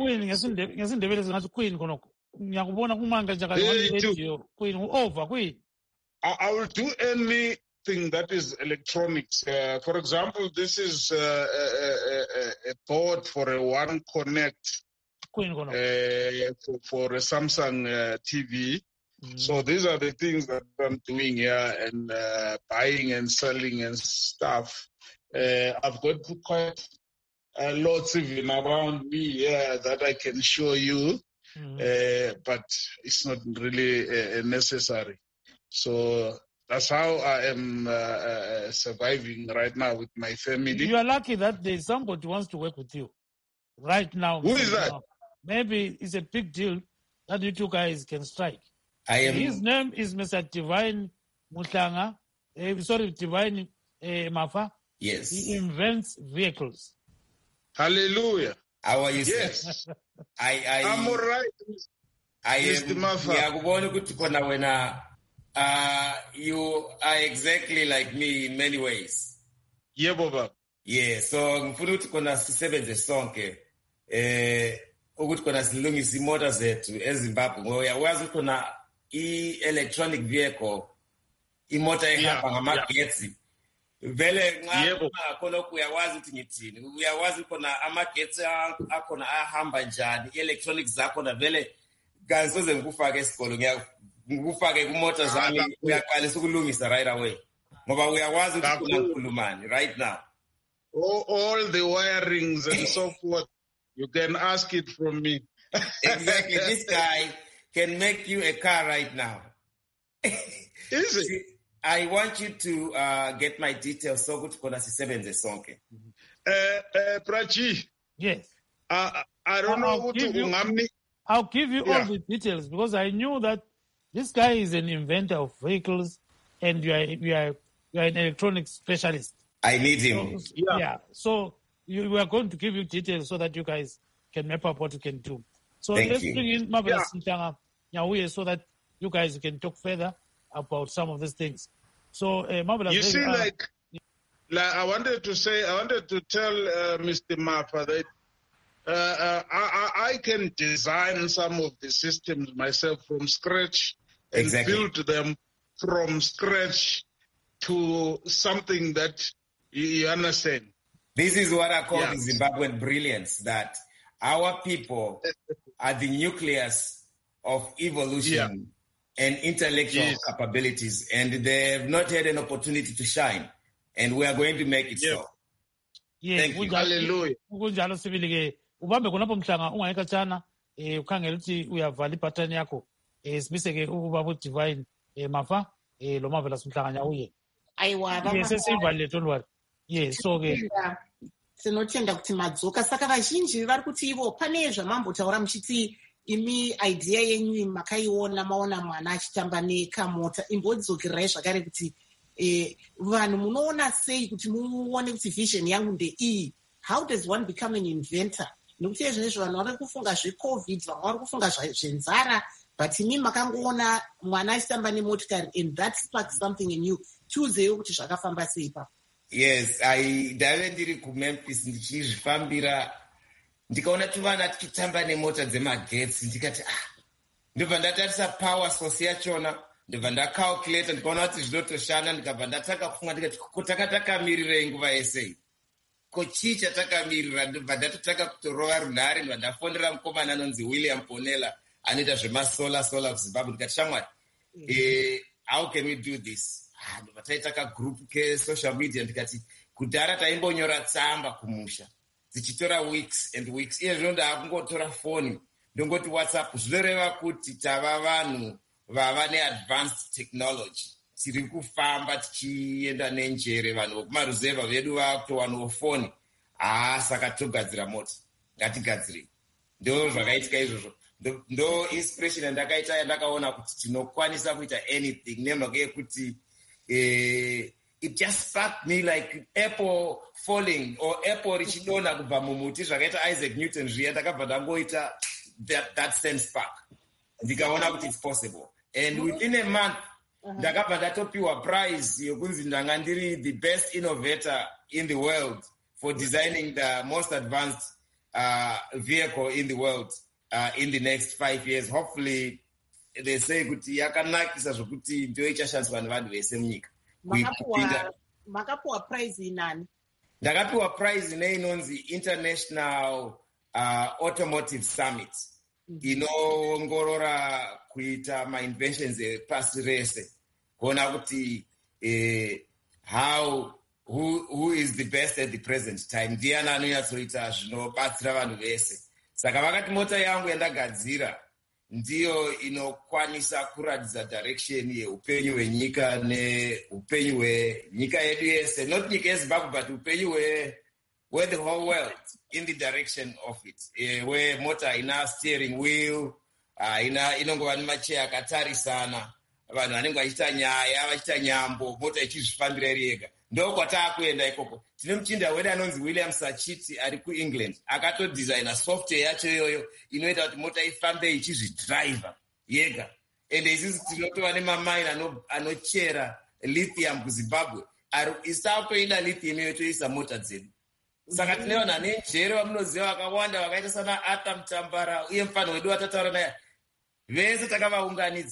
S5: I, I will do anything that is electronics. Uh, for example, this is uh, a, a, a board for a One Connect uh, for, for a Samsung uh, T V. Mm. So these are the things that I'm doing here, and uh, buying and selling and stuff. Uh, I've got quite uh, lots even around me here that I can show you, mm. uh, but it's not really uh, necessary. So that's how I am uh, uh, surviving right now with my family.
S1: You are lucky that there's somebody who wants to work with you right now.
S5: Who is that?
S1: Now. Maybe it's a big deal that you two guys can strike.
S4: I am.
S1: His name is Mister Divine Mutlanga. Uh, sorry, Divine uh, Mafa.
S4: Yes.
S1: He invents vehicles.
S5: Hallelujah.
S4: How are you,
S5: yes.
S4: sir? I, I,
S5: I'm all right.
S4: I am. Uh, you are exactly like me in many ways.
S5: Yeah, Baba.
S4: Yeah, so ngifuna ukuthi kona sisebenze sonke eh ukuthi kona silungise imota zethu eZimbabwe ngoba uyazi khona i-electronic vehicle imota ehamba ngamagetsi vele nxa khona uyawazi ukuthi ngithini uyawazi khona amagetsi akhona ahamba njani i-electronics zakhona vele kansoze ngikufake esikolo ngikufake kumota zami uyaqalisa ukulungisa right away ngoba uyawazi ukuthi khona ngikhulumani right now.
S5: all, all the wirings and so forth you can ask it from me.
S4: Exactly. This guy can make you a car right now.
S5: Is it?
S4: I want you to uh, get my details so good for sisebenze sonke.
S5: Uh, uh, Prachi.
S1: Yes.
S5: Uh, I don't I'll know
S1: give
S5: you,
S1: you, I'll give you yeah. all the details because I knew that this guy is an inventor of vehicles and you are you are you are an electronics specialist.
S4: I need him.
S1: So, yeah. yeah. So you, we are going to give you details so that you guys can map up what you can do. So
S4: Thank
S1: let's
S4: you.
S1: bring in Marvelous Mhlanga Nyahuye so that you guys can talk further about some of these things. So, uh, Marvelous,
S5: you see,
S1: uh,
S5: like, like, I wanted to say, I wanted to tell uh, Mister Mafa that uh, uh, I, I can design some of the systems myself from scratch and
S4: exactly.
S5: build them from scratch to something that you, you understand.
S4: This is what I call
S5: yeah.
S4: the Zimbabwean brilliance, that our people are the nucleus of evolution yeah. and intellectual yes. capabilities, and they have not had an opportunity to shine, and we are going to make it
S5: yeah.
S4: so.
S1: Yeah.
S4: Thank you.
S5: Hallelujah.
S1: Kunjalo sibili ke ubambe kunapo Mhlanga ungayeka tshana eh ukhangela ukuthi uyavala ipattern yakho eh simise ke ubaba uDivine eh Mafa eh lo Marvelous Mhlanga Nyahuye.
S2: Aiwa baba.
S1: Yes, sesivalile don't worry. Yes, so ke
S2: tinotenda kuti madzoka saka vazhinji vari kuti ivo pane zvamambotaura muchiti imi idea yenyu makaiona maona mwana achitamba nekamota imbodzokererai zvakare kuti eh, vanhu munoona sei kuti muone kuti vision yangu ndeiyi. How does one become an inventor? Nekuti izvezvo vanhu vari kufunga zvecovid vamwe vari kufunga zvenzara but imi makangoona mwana achitamba nemotikari and that sparks something in you. Tiuzewo kuti zvakafamba sei ipapo.
S4: Yes, I ndave ndiri kuMemphis ndichizvifambira ndikaona tuvana tichitamba nemota dzemagetsi ndikati ah ndibva ndatarisa power source yachona ndibva ndacalculate ndikaona kuti zvinotoshanda ndikabva ndataka kufunga ndikati ko takatakamirira nguva yese ko chii chatakamirira ndibva ndatotaka kutorova runhare ndibva ndafonera mukomana anonzi William Ponela anoita zvemasolar solar kuZimbabwe ndikati shamwari eh how can we do this? ndibva taita kagroup kesocial media ndikati kudhara taimbonyora tsamba kumusha dzichitora weeks and weeks iye zvino ndaakungotora foni ndongoti whatsapp zvinoreva kuti tava vanhu vava neadvanced technology tiri kufamba tichienda nenjere vanhu vokumaruzeva vedu vakutowanawo foni haa saka togadzira mota ngatigadzirei ndo zvakaitika izvozvo ndo inspiration yandakaita yandakaona kuti tinokwanisa kuita anything nemhaka yekuti Uh, it just sparked me like apple falling or apple richidona kubva mumuti zvakaita Isaac Newton zviya ndakabva ndangoita that, that same spark ndikaona kuti it's possible and within a month ndakabva ndatopiwa prize yokunzi ndanga ndiri the best innovator in the world for designing the most advanced uh, vehicle in the world uh, in the next five years. Hopefully they say kuti yakanakisa zvokuti ndio ichashandiswa nevanhu vese munyika.
S2: Makapuwa prize inani?
S4: Ndakapiwa prize inonzi International uh, Automotive Summit. Mm-hmm. Inoongorora kuita ma inventions epasi rese. Kuona kuti eh, how who who is the best at the present time. Ndiani anonyatsoita zvinobatsira vanhu vese. Saka vakati mota yangu yandagadzira ndiyo inokwanisa kuratidza direction yeupenyu hwenyika neupenyu hwenyika yedu yese, not nyika yeZimbabwe but upenyu where the whole world in the direction of it, uh, where mota ina steering wheel, uh, ina inongova nemacheya akatarisana, vanhu vanenge vachiita nyaya vachiita nyambo, mota ichizvifambira iri yega. Ndo kwataakuenda ikoko. Tine muchinda wedu anonzi William Sachiti ari kuEngland akatodesigna software yacho iyoyo inoita kuti mota ifambe ichizvidriver yega. Ende isisi tinotova nemamine anochera lithium kuZimbabwe isatoida lithium iyoyo toisa mota dzedu. Saka tine vanhu vane njere vamunoziva vakawanda vakaita sana Arthur Mutambara uye mufano wedu watataura naye vese takavaunganidza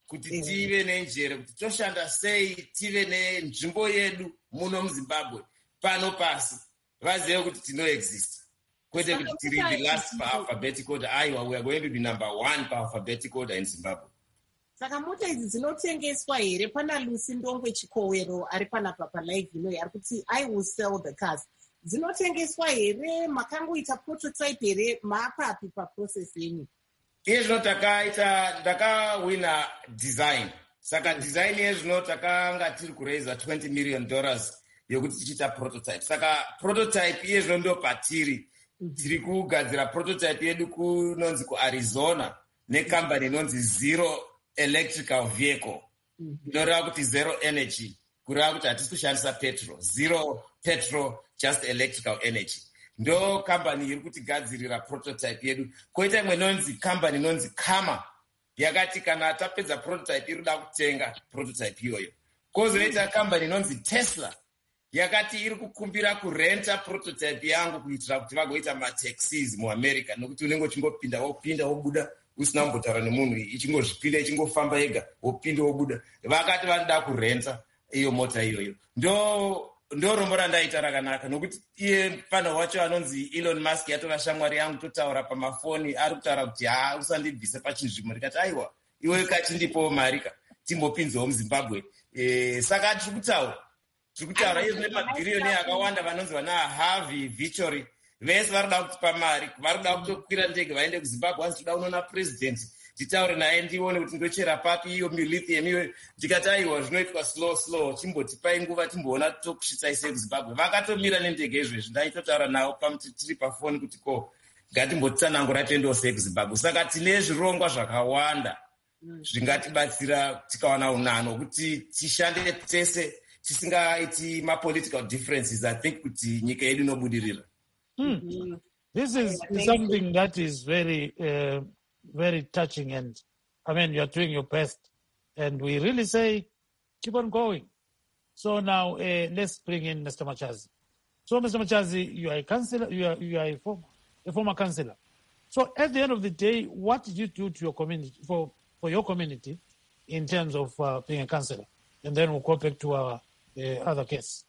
S4: kuti tive nenjere kuti toshanda sei tive nenzvimbo yedu muno muZimbabwe pano pasi vazive kuti tinoexist kwete kuti tiri the last paalphabetic order. Aiwa, we are going to be number one paalphabetic order in Zimbabwe.
S2: Saka mota idzi dzinotengeswa here? Pana Lucy Ndongwe Chikowero ari panapa palive ino ari kuti I will sell the cars. Dzinotengeswa here? Makangoita prototype here? Maapapi paprocess yenyu?
S4: Iye zvino takaita ndakawina design. Saka design iye zvino takanga tiri kuraisa twenty million dollars yokuti tichiita prototype. Saka prototype iye zvino ndo patiri. Tiri kugadzira prototype yedu kunonzi kuArizona nekambani inonzi Zero Electrical Vehicle. Inoreva kuti zero energy. Kureva kuti hatisi kushandisa petrol. Zero petrol, just electrical energy. Ndo kambani iri kutigadzirira prototype yedu. Koita imwe inonzi kambani inonzi Kama. Yakati kana tapedza prototype iri kuda kutenga prototype iyoyo. Kozoita kambani inonzi Tesla. Yakati iri kukumbira kurenta prototype yangu kuitira kuti vagoita mataxis muAmerica nokuti unenge uchingopinda wopinda wobuda usina kumbotaura nemunhu ichingozvipinda ichingofamba yega wopinda wobuda. Vakati vanoda kurenta iyo mota iyoyo. Ndo ndo rombo randaita rakanaka nokuti iye pana wacho anonzi Elon Musk yatora shamwari yangu totaura pamafoni ari kutaura kuti ha usandibvise pachinzvimbo. Ndikati aiwa iwe kachindipo marika timbopinzawo muZimbabwe. Eh, saka tiri kutaura tiri kutaura iye zvine mabhiriyoni akawanda vanonzi vana Harvey Victory vese varikuda kutipa mari varikuda kutokwira ndege vaende kuZimbabwe asi toda unoona president titaure naye ndione kuti ndochera papi iyo milithium iyo. Ndikati aiwa zvinoitwa slow slow chimbotipai nguva timboona tokusvitsai sei kuZimbabwe. Vakatomira nendege izvezvi ndaitotaura navo tiri pafoni kuti ko ngatimbotsanangura tiendewo sei kuZimbabwe. Saka tine zvirongwa zvakawanda zvingatibatsira tikawana unano kuti tishande tese tisingaiti mapolitical differences. I think kuti nyika yedu inobudirira.
S1: Hmm. This is something that is very, uh, very touching, and I mean, you're doing your best, and we really say, keep on going. So now, uh, let's bring in Mister Machazi. So, Mister Machazi, you are a councillor, you are, you are a former, a former councillor. So, at the end of the day, what did you do to your community, for, for your community, in terms of uh, being a councillor? And then we'll go back to our uh, other case.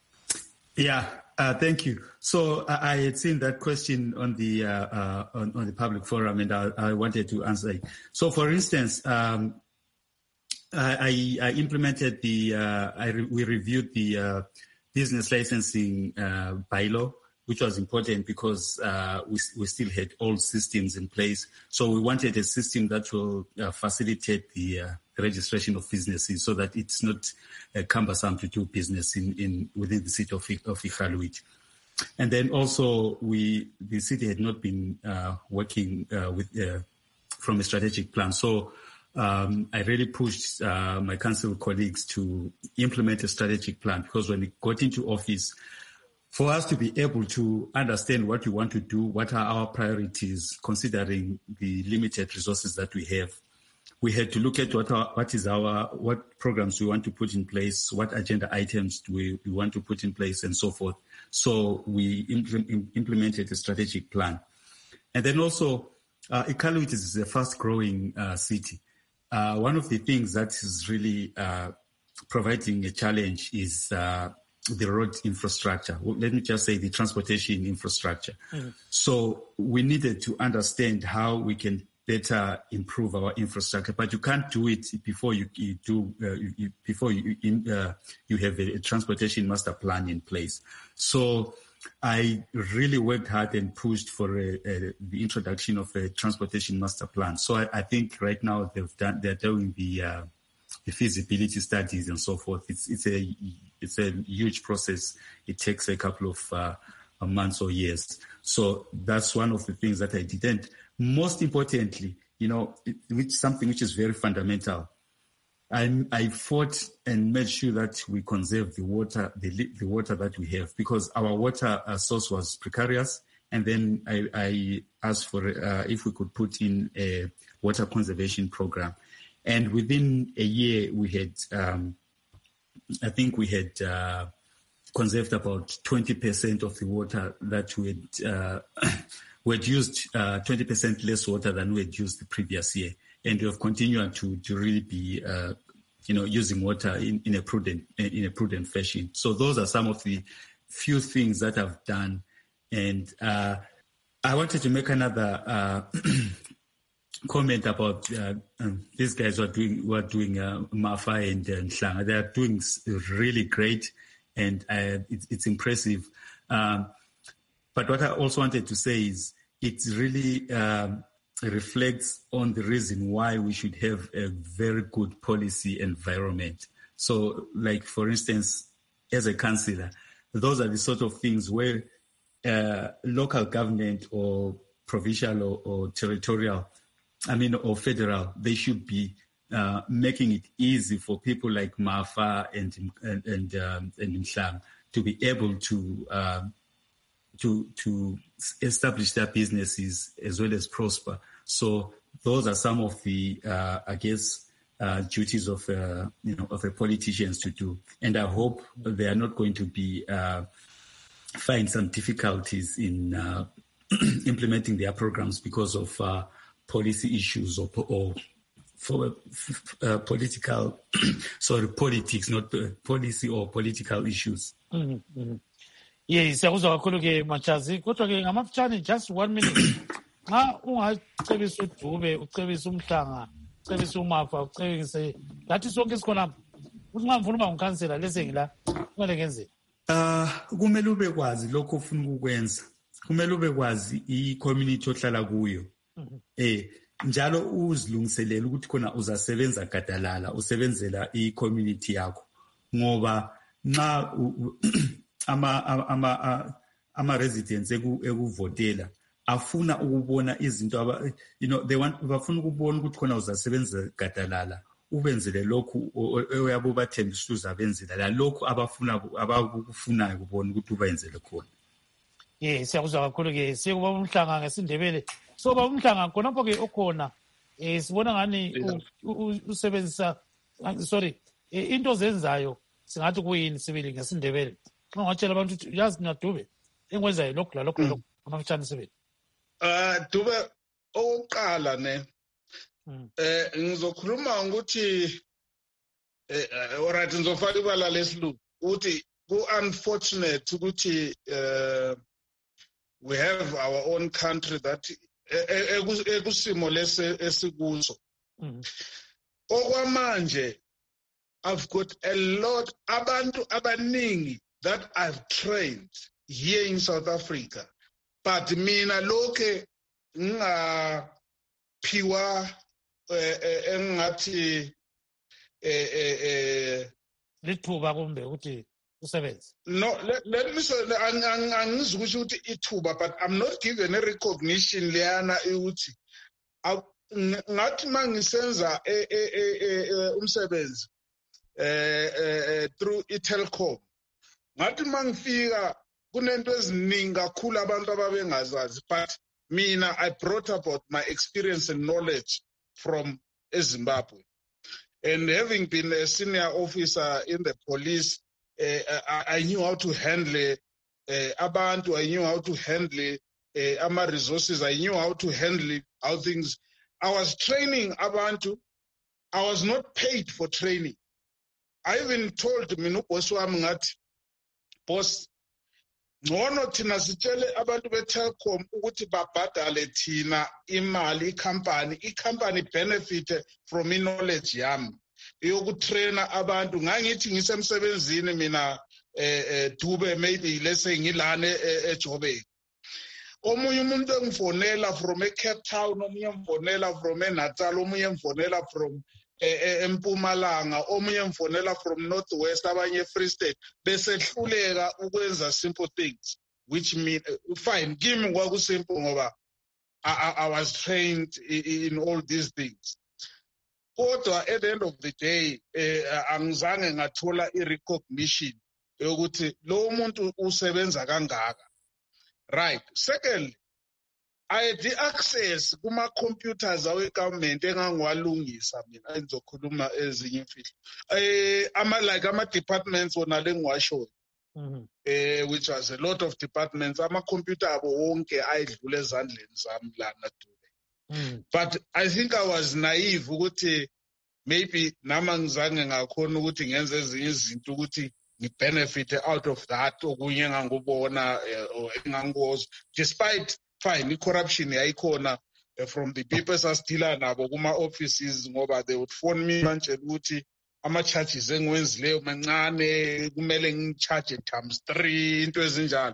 S3: Yeah, uh, thank you. So I, I had seen that question on the uh, uh, on, on the public forum, and I, I wanted to answer it. So, for instance, um, I, I implemented the uh, I re- we reviewed the uh, business licensing uh, bylaw, which was important because uh, we we still had old systems in place. So we wanted a system that will uh, facilitate the uh, registration of businesses, so that it's not uh, cumbersome to do business in, in within the city of of Iqaluit. And then also, we the city had not been uh, working uh, with uh, from a strategic plan. So um, I really pushed uh, my council colleagues to implement a strategic plan, because when we got into office, for us to be able to understand what we want to do, what are our priorities, considering the limited resources that we have, we had to look at what our, what is our, what programs we want to put in place, what agenda items do we, we want to put in place, and so forth. So we impl- implemented a strategic plan. And then also, uh, Iqaluit is a fast-growing uh, city. Uh, one of the things that is really uh, providing a challenge is uh, the road infrastructure. Well, let me just say the transportation infrastructure. Mm-hmm. So we needed to understand how we can better improve our infrastructure, but you can't do it before you, you do uh, you, you, before you in, uh, you have a, a transportation master plan in place. So I really worked hard and pushed for a, a, the introduction of a transportation master plan. So I, I think right now they've done they're doing the uh, the feasibility studies and so forth. It's it's a it's a huge process. It takes a couple of uh, months or years. So that's one of the things that I did. And most importantly, you know, it, which something which is very fundamental. I, I fought and made sure that we conserve the water, the, the water that we have, because our water uh, source was precarious. And then I, I asked for uh, if we could put in a water conservation program. And within a year, we had, um, I think we had uh, conserved about twenty percent of the water that we had, uh, we had used uh, twenty percent less water than we had used the previous year. and we have continued to to really be, uh, you know, using water in, in a prudent in a prudent fashion. So those are some of the few things that I've done, and uh, I wanted to make another uh, comment about uh, um, these guys who are doing who are doing uh, Mafa and uh, Nhlanga. They are doing really great, and uh, it's, it's impressive. Um, but what I also wanted to say is it really um, reflects on the reason why we should have a very good policy environment. So, like for instance, as a councillor, those are the sort of things where uh, local government or provincial or, or territorial, I mean, or federal, they should be uh, making it easy for people like Mafa and and and, um, and Nhlanga to be able to uh, to to establish their businesses as well as prosper. So those are some of the, uh, I guess, uh, duties of uh, you know of the politicians to do. And I hope they are not going to be uh, find some difficulties in uh, implementing their programs because of uh, policy issues or, or for uh, political, sorry, politics, not uh, policy or political issues.
S1: Mm-hmm, mm-hmm. Yes, siyakuzwa kakhulu ke Machazi, kodwa ke ngamafutshane just one minute. Nxa ungacebisa uDube, ucebisa uMhlanga, ucebisa uMafa, ucebise lathi sonke sikhona ukuthi nxa ngifuna uba ngikhansela lese ngila kumele ngenzeni?
S3: Uh, kumele ube kwazi lokho ufuna ukukwenza. Kumele ube kwazi i-community ohlala kuyo. Eh njalo uzilungiselela ukuthi khona uzasebenza gadalala, usebenzela i-community yakho. Ngoba nxa ama ama ama residents ekuvotela afuna ukubona izinto aba, you know, they want bafuna ukubona ukuthi khona uzasebenza gadalala, ubenzele lokhu oyabo bathembisa uzabenzela la lokhu abafuna abakufunayo kubona ukuthi ubenzele khona.
S1: Yeah, siyakuzwa kakhulu ke sikuba uMhlanga ngesindebele. So ba uMhlanga khonapho ke okhona eh sibona ngani usebenzisa sorry into zenzayo singathi kuyini sibili ngesindebele. Xa ungatshela abantu ukuthi yazi naDube engwenzayo lokhu la lokhu lokhu amafutshane sibili.
S5: Uh Dube oqala ne eh ngizokhuluma ukuthi eh alright ngizofaka ibala lesilu uthi ku unfortunate ukuthi uh we have our own country that ekusimo lese esikuso. Okwamanje I've got a lot abantu abaningi that I've trained here in South Africa, but mina lokhe nga phiwa engathi eh eh
S1: lithuba kumbe ukuthi usebenze.
S5: No, let, let me say angizukusho ukuthi ithuba, but I'm not given a recognition leyana ukuthi ngathi mangisenza umsebenzi eh through iTelkom. Ngathi mangifika kunento eziningi kakhulu abantu ababengazazi, but mina I brought about my experience and knowledge from Zimbabwe. And having been a senior officer in the police, uh, I, I knew how to handle uh, abantu, I knew how to handle uh, ama resources, I knew how to handle how things. I was training abantu. I was not paid for training. I even told mina boss wami ngathi, boss, ngono thina sitshele abantu beTelkom ukuthi babhadale thina imali icompany icompany benefit from knowledge yami yokutraina abantu. Ngangithi ngisemsebenzini mina eh Dube maybe let's say ngilane eJobe, omunye umuntu engifonela from eCape Town, omunye emfonela from eNatal, omunye emfonela from eMpumalanga, omunye emfonela from Northwest, abanye Free State, besehluleka ukwenza simple things, which mean fine, give me kwaku simple ngoba I, I was trained in, in all these things. Kodwa at the end of the day angizange ngathola i-recognition yokuthi lo muntu usebenza kangaka. Right. Second, I had the access kuma computers awe government engangiwalungisa mina engizokhuluma ezinye imfihlo. Eh ama like ama departments wona lengiwasho. Mhm. Eh which was a lot of departments, ama computer abo wonke ayidlule ezandleni zami lana Dube. Mm. But I think I was naive ukuthi maybe nama ngizange ngakhona ukuthi ngenze ezinye izinto ukuthi ngibenefit out of that okunye engangubona or engangikuzwa, despite fine corruption yayikhona from the people esasithila nabo kuma offices ngoba they would phone me manje ukuthi ama charges engiwenzileyo mancane kumele ngicharge times three into ezinjalo.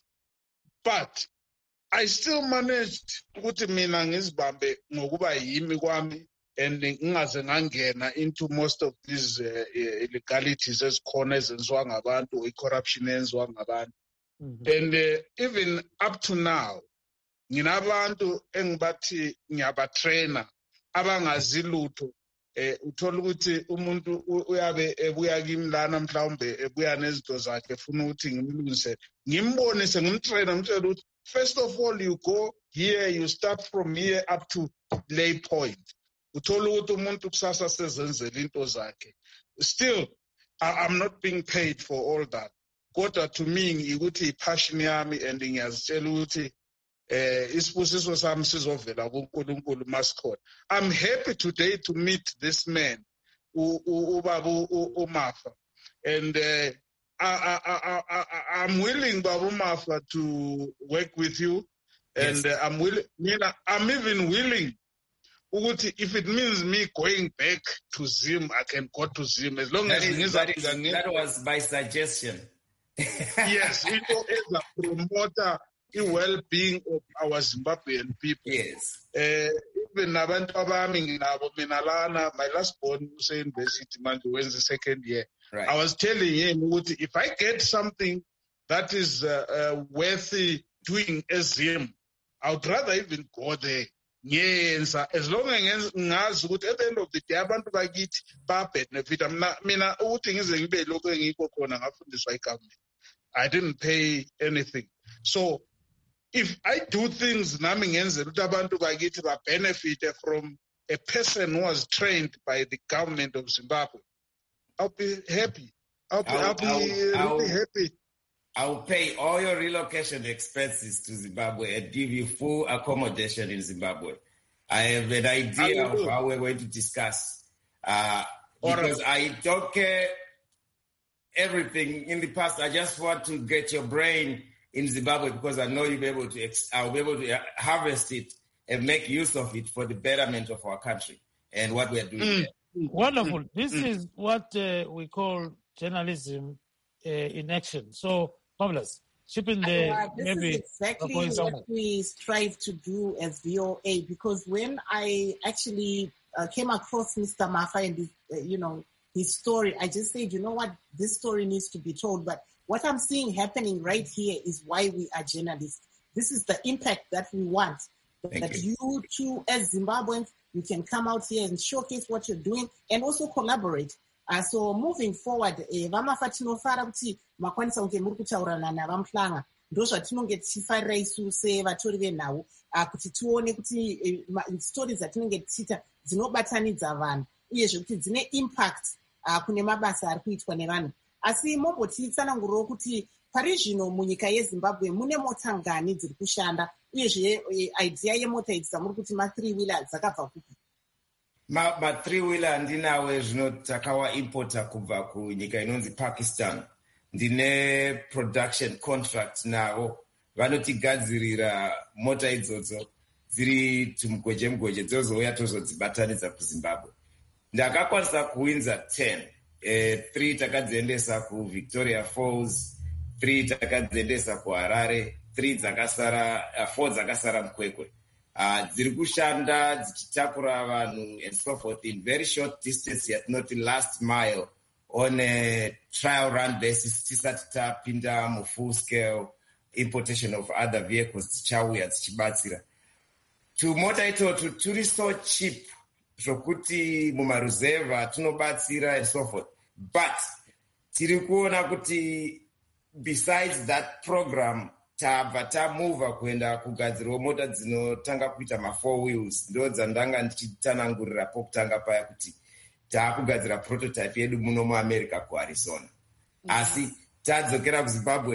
S5: But I still managed ukuthi mina ngizibambe ngokuba yimi kwami and ngingaze ngangena into most of these uh, illegalities ezikhona ezenziwa ngabantu, i-corruption eyenziwa ngabantu. And uh, even up to now nginabantu engibathi ngiyabatrainer abangazi lutho. Eh uthola ukuthi umuntu uyabe ebuya kimi lana mhlawumbe ebuya nezinto zakhe efuna ukuthi ngimlungise, ngimbonise ngimtrainer ngimtshela ukuthi first of all you go here, you start from here up to lay point. Uthola ukuthi umuntu kusasa sezenzela into zakhe. Still I, I'm not being paid for all that. Kodwa to me ngikuthi passion yami and ngiyazitshela ukuthi eh isibusiso sami sizovela kuNkulunkulu masikhona. I'm happy today to meet this man uBaba uMafa, and uh, I, I, I, I, I'm willing, Baba Mafa, to work with you, and yes. uh, I'm willing. I'm even willing. If it means me going back to Zim, I can go to Zim as long
S4: that
S5: as
S4: is, that, is, that was my suggestion.
S5: Yes, it is a promoter the well-being of our Zimbabwean people.
S4: Yes.
S5: Uh, even abantu abami nginabo mina lana, my last born Use University manje when's the second year.
S4: Right.
S5: I was telling him, if I get something that is uh, uh, worthy doing as him, I would rather even go there. Yes, as long as ngazi ukuthi at the end of the day abantu bakithi ba benefit. Mina ukuthi ngize ngibe lokho engikho khona ngafundiswa igovernment. I didn't pay anything. So if I do things nami ngenzela ukuthi abantu bakithi ba benefit from a person who was trained by the government of Zimbabwe, I'll be happy. I'll be, I'll, I'll be I'll, really I'll, happy.
S4: I'll pay all your relocation expenses to Zimbabwe and give you full accommodation in Zimbabwe. I have an idea of how we're going to discuss. Uh, because right. I don't care everything in the past. I just want to get your brain in Zimbabwe because I know you'll be able to, ex- I'll be able to harvest it and make use of it for the betterment of our country and what we're doing
S1: mm.
S4: there.
S1: Wonderful. This mm. is what uh, we call journalism uh, in action. So, Marvelous. Shipping the
S2: uh, this
S1: maybe
S2: is exactly what somewhere. we strive to do as V O A, because when I actually uh, came across Mister Mafa and his, uh, you know his story, I just said, you know what, this story needs to be told. But what I'm seeing happening right here is why we are journalists. This is the impact that we want.
S4: Thank
S2: that
S4: you.
S2: you too, as Zimbabweans, you can come out here and showcase what you're doing and also collaborate. Uh, so moving forward, vamafa tinofara kuti makwanisa kunge muri kutaurana navamhlanga ndozvatinonge tichifarira isu sevatori venhau kuti tione kuti stori dzatinenge tichiita dzinobatanidza vanhu uyezve kuti dzine impact kune mabasa ari kuitwa nevanhu. Asi mombotitsananguriro kuti pari zvino munyika yeZimbabwe mune mota ngani dziri kushanda uyezve idea yemota idzi dzamuri kuti ma-three wheeler dzakabva kupi?
S4: Ma-three wheeler ndinawe zvino takawa importa kubva kunyika inonzi Pakistan. Ndine production contract navo. Vanotigadzirira mota idzodzo dziri tumugweje mugweje dzozouya tozodzibatanidza kuZimbabwe. Ndakakwanisa kuwinza ten. Eh, three takadziendesa kuVictoria Falls, three takadziendesa kuHarare, three dzakasara, uh, four dzakasara mukwekwe. Uh, dziri kushanda dzichitakura vanhu and so forth in very short distance, yet not in last mile, on a trial run basis tisati tapinda mu full scale importation of other vehicles dzichauya dzichibatsira. Tumota itotu turi so cheap zvokuti mumaruzeva tunobatsira and so forth. But tiri kuona kuti besides that program tabva tamuva kuenda kugadzirwa mota dzinotanga kuita ma-four wheels. Ndo dzandanga ndichitanangurira pokutanga paya kuti taakugadzira prototype yedu muno muAmerica kuArizona. Asi tadzokera kuZimbabwe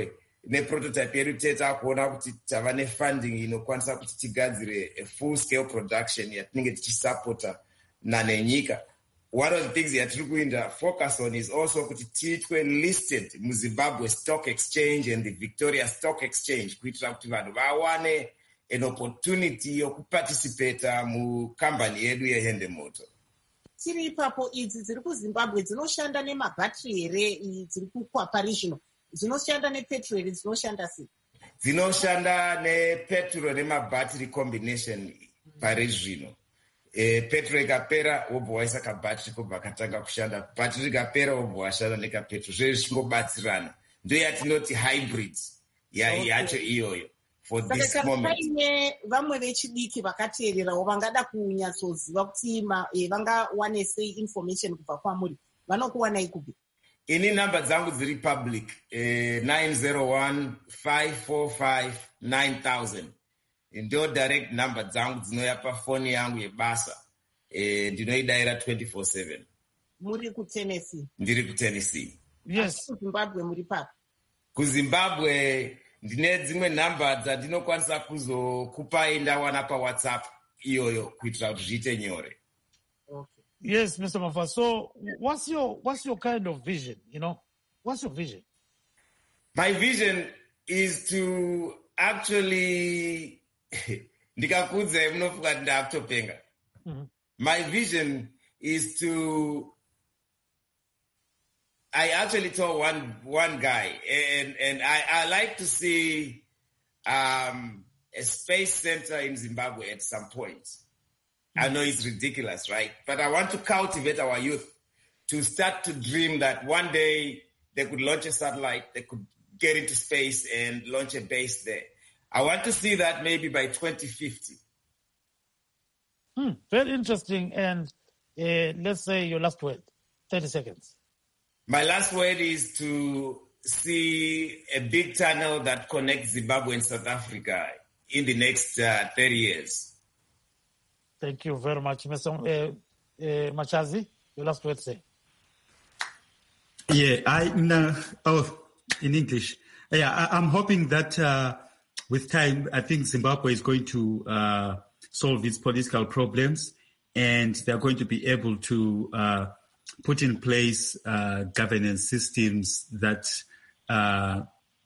S4: neprototype yedu teta kuona kuti tava nefunding inokwanisa kuti tigadzire a full scale production yatinenge tichisupporta nanenyika. One of the things yatiri kuinda focus on is also kuti tiitwe listed muZimbabwe Stock Exchange and the Victoria Stock Exchange kuitira kuti vanhu vawane an opportunity yokuparticipata mukambani yedu yehendemoto.
S2: Tiri ipapo idzi dziri kuZimbabwe dzinoshanda nemabhatiri here dziri kukwapa zvino dzinoshanda nepetrol here dzinoshanda sei?
S4: Dzinoshanda nepetrol nemabhatiri combination pari zvino. E, petrol ikapera wobva waisa kabhatiri kobva katanga kushanda, bhatiri ikapera wobva washanda nekapetrol, zvese zvingobatsirana. Ndo yatinoti hybrid yacho iyoyo for this moment.
S2: Paine vamwe vechidiki vakateererawo vangada kunyatsoziva kuti vangawane sei information kubva kwamuri, vanokuwanai kupi?
S4: Ini namba dzangu dziri public, eh, nine zero one five four five nine thousand. Ndio direct number dzangu dzinoya pafoni yangu yebasa. Eh, ndinoidaira twenty-four seven.
S2: Muri ku Tennessee?
S4: Ndiri ku Tennessee.
S1: Yes.
S2: KuZimbabwe muri papi?
S4: KuZimbabwe ndine dzimwe namba dzandinokwanisa kuzokupai ndawana paWhatsApp iyoyo kuitira kuti zviite nyore.
S2: Okay.
S1: Yes, Mister Mafa. So what's your what's your kind of vision, you know? What's your vision?
S4: My vision is to actually ndikakudze munofunga ndakutopenga. My vision is to I actually told one one guy, and and I, I like to see um, a space center in Zimbabwe at some point. Mm-hmm. I know it's ridiculous, right? But I want to cultivate our youth to start to dream that one day they could launch a satellite, they could get into space and launch a base there. I want to see that maybe by twenty fifty.
S1: Hmm, very interesting. And uh, let's say your last word, thirty seconds.
S4: My last word is to see a big tunnel that connects Zimbabwe and South Africa in the next uh, thirty years.
S1: Thank you very much, Mister Uh, uh, Machazi. Your last word, say.
S3: Yeah, I no, oh, in English. Yeah, I, I'm hoping that uh, with time, I think Zimbabwe is going to uh, solve its political problems, and they're going to be able to uh, put in place uh, governance systems that uh,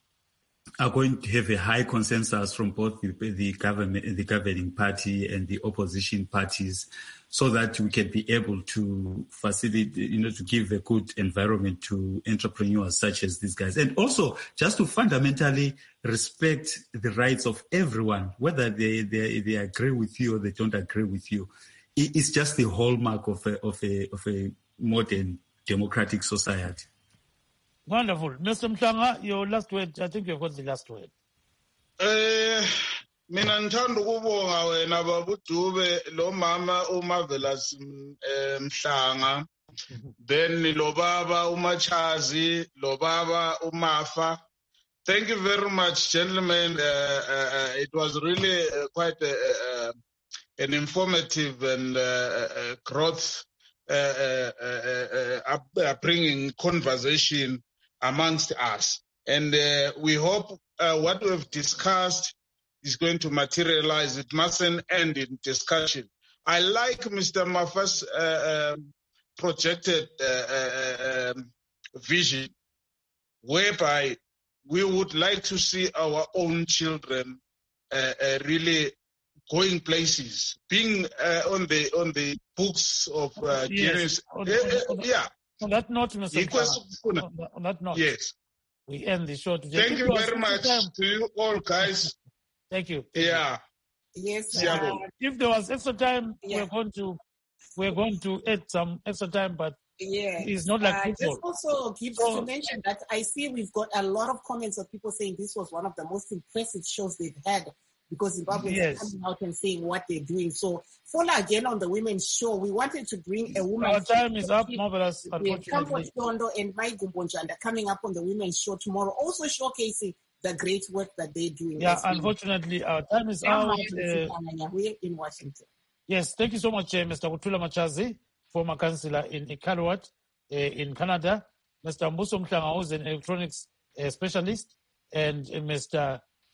S3: are going to have a high consensus from both the, the government, the governing party, and the opposition parties, so that we can be able to facilitate, you know, to give a good environment to entrepreneurs such as these guys, and also just to fundamentally respect the rights of everyone, whether they they, they agree with you or they don't agree with you. It's just the hallmark of a of a of a modern democratic society.
S1: Wonderful. Mister Mhlanga, your last word. I think you've got the last word.
S5: Eh, mina ngithanda ukubonga wena babudube lo mama uMarvelous Mhlanga, then lo baba uMachazi, lo baba uMafa. Thank you very much, gentlemen. Uh, uh, uh, it was really uh, quite a, uh, an informative and uh, uh, growth uh, uh, uh, uh, upbringing conversation amongst us. And uh, we hope uh, what we've discussed is going to materialize. It mustn't end in discussion. I like Mister Mafa's uh, um, projected uh, uh, um, vision, whereby we would like to see our own children uh, uh, really going places, being uh, on the on the books of uh,
S1: yes.
S5: uh, uh, yeah.
S1: On that note, Mister On, on that note,
S5: yes.
S1: We end the show today.
S5: Thank you very much time. to you all, guys.
S1: Thank you.
S5: Yeah.
S2: Yes.
S5: Uh,
S1: if there was extra time,
S2: yeah.
S1: we're going to we're going to add some extra time, but
S2: yeah,
S1: it's not like
S2: uh,
S1: football.
S2: Just also give so, to mention that I see we've got a lot of comments of people saying this was one of the most impressive shows they've had, because Zimbabweans yes. are coming out and saying what they're doing. So follow again on the women's show. We wanted to bring a woman.
S1: Our time is up, Marvelous.
S2: Unfortunately, Tondo and Mai Gumbonjanda coming up on the women's show tomorrow, also showcasing the great work that they're doing.
S1: Yeah, unfortunately, our time is out. Uh,
S2: We're in Washington.
S1: Yes, thank you so much, uh, Mister Kutula Machazi, former councillor in Iqaluit uh, in Canada. Mister Mbuso Mhlanga, who's an electronics uh, specialist and Mister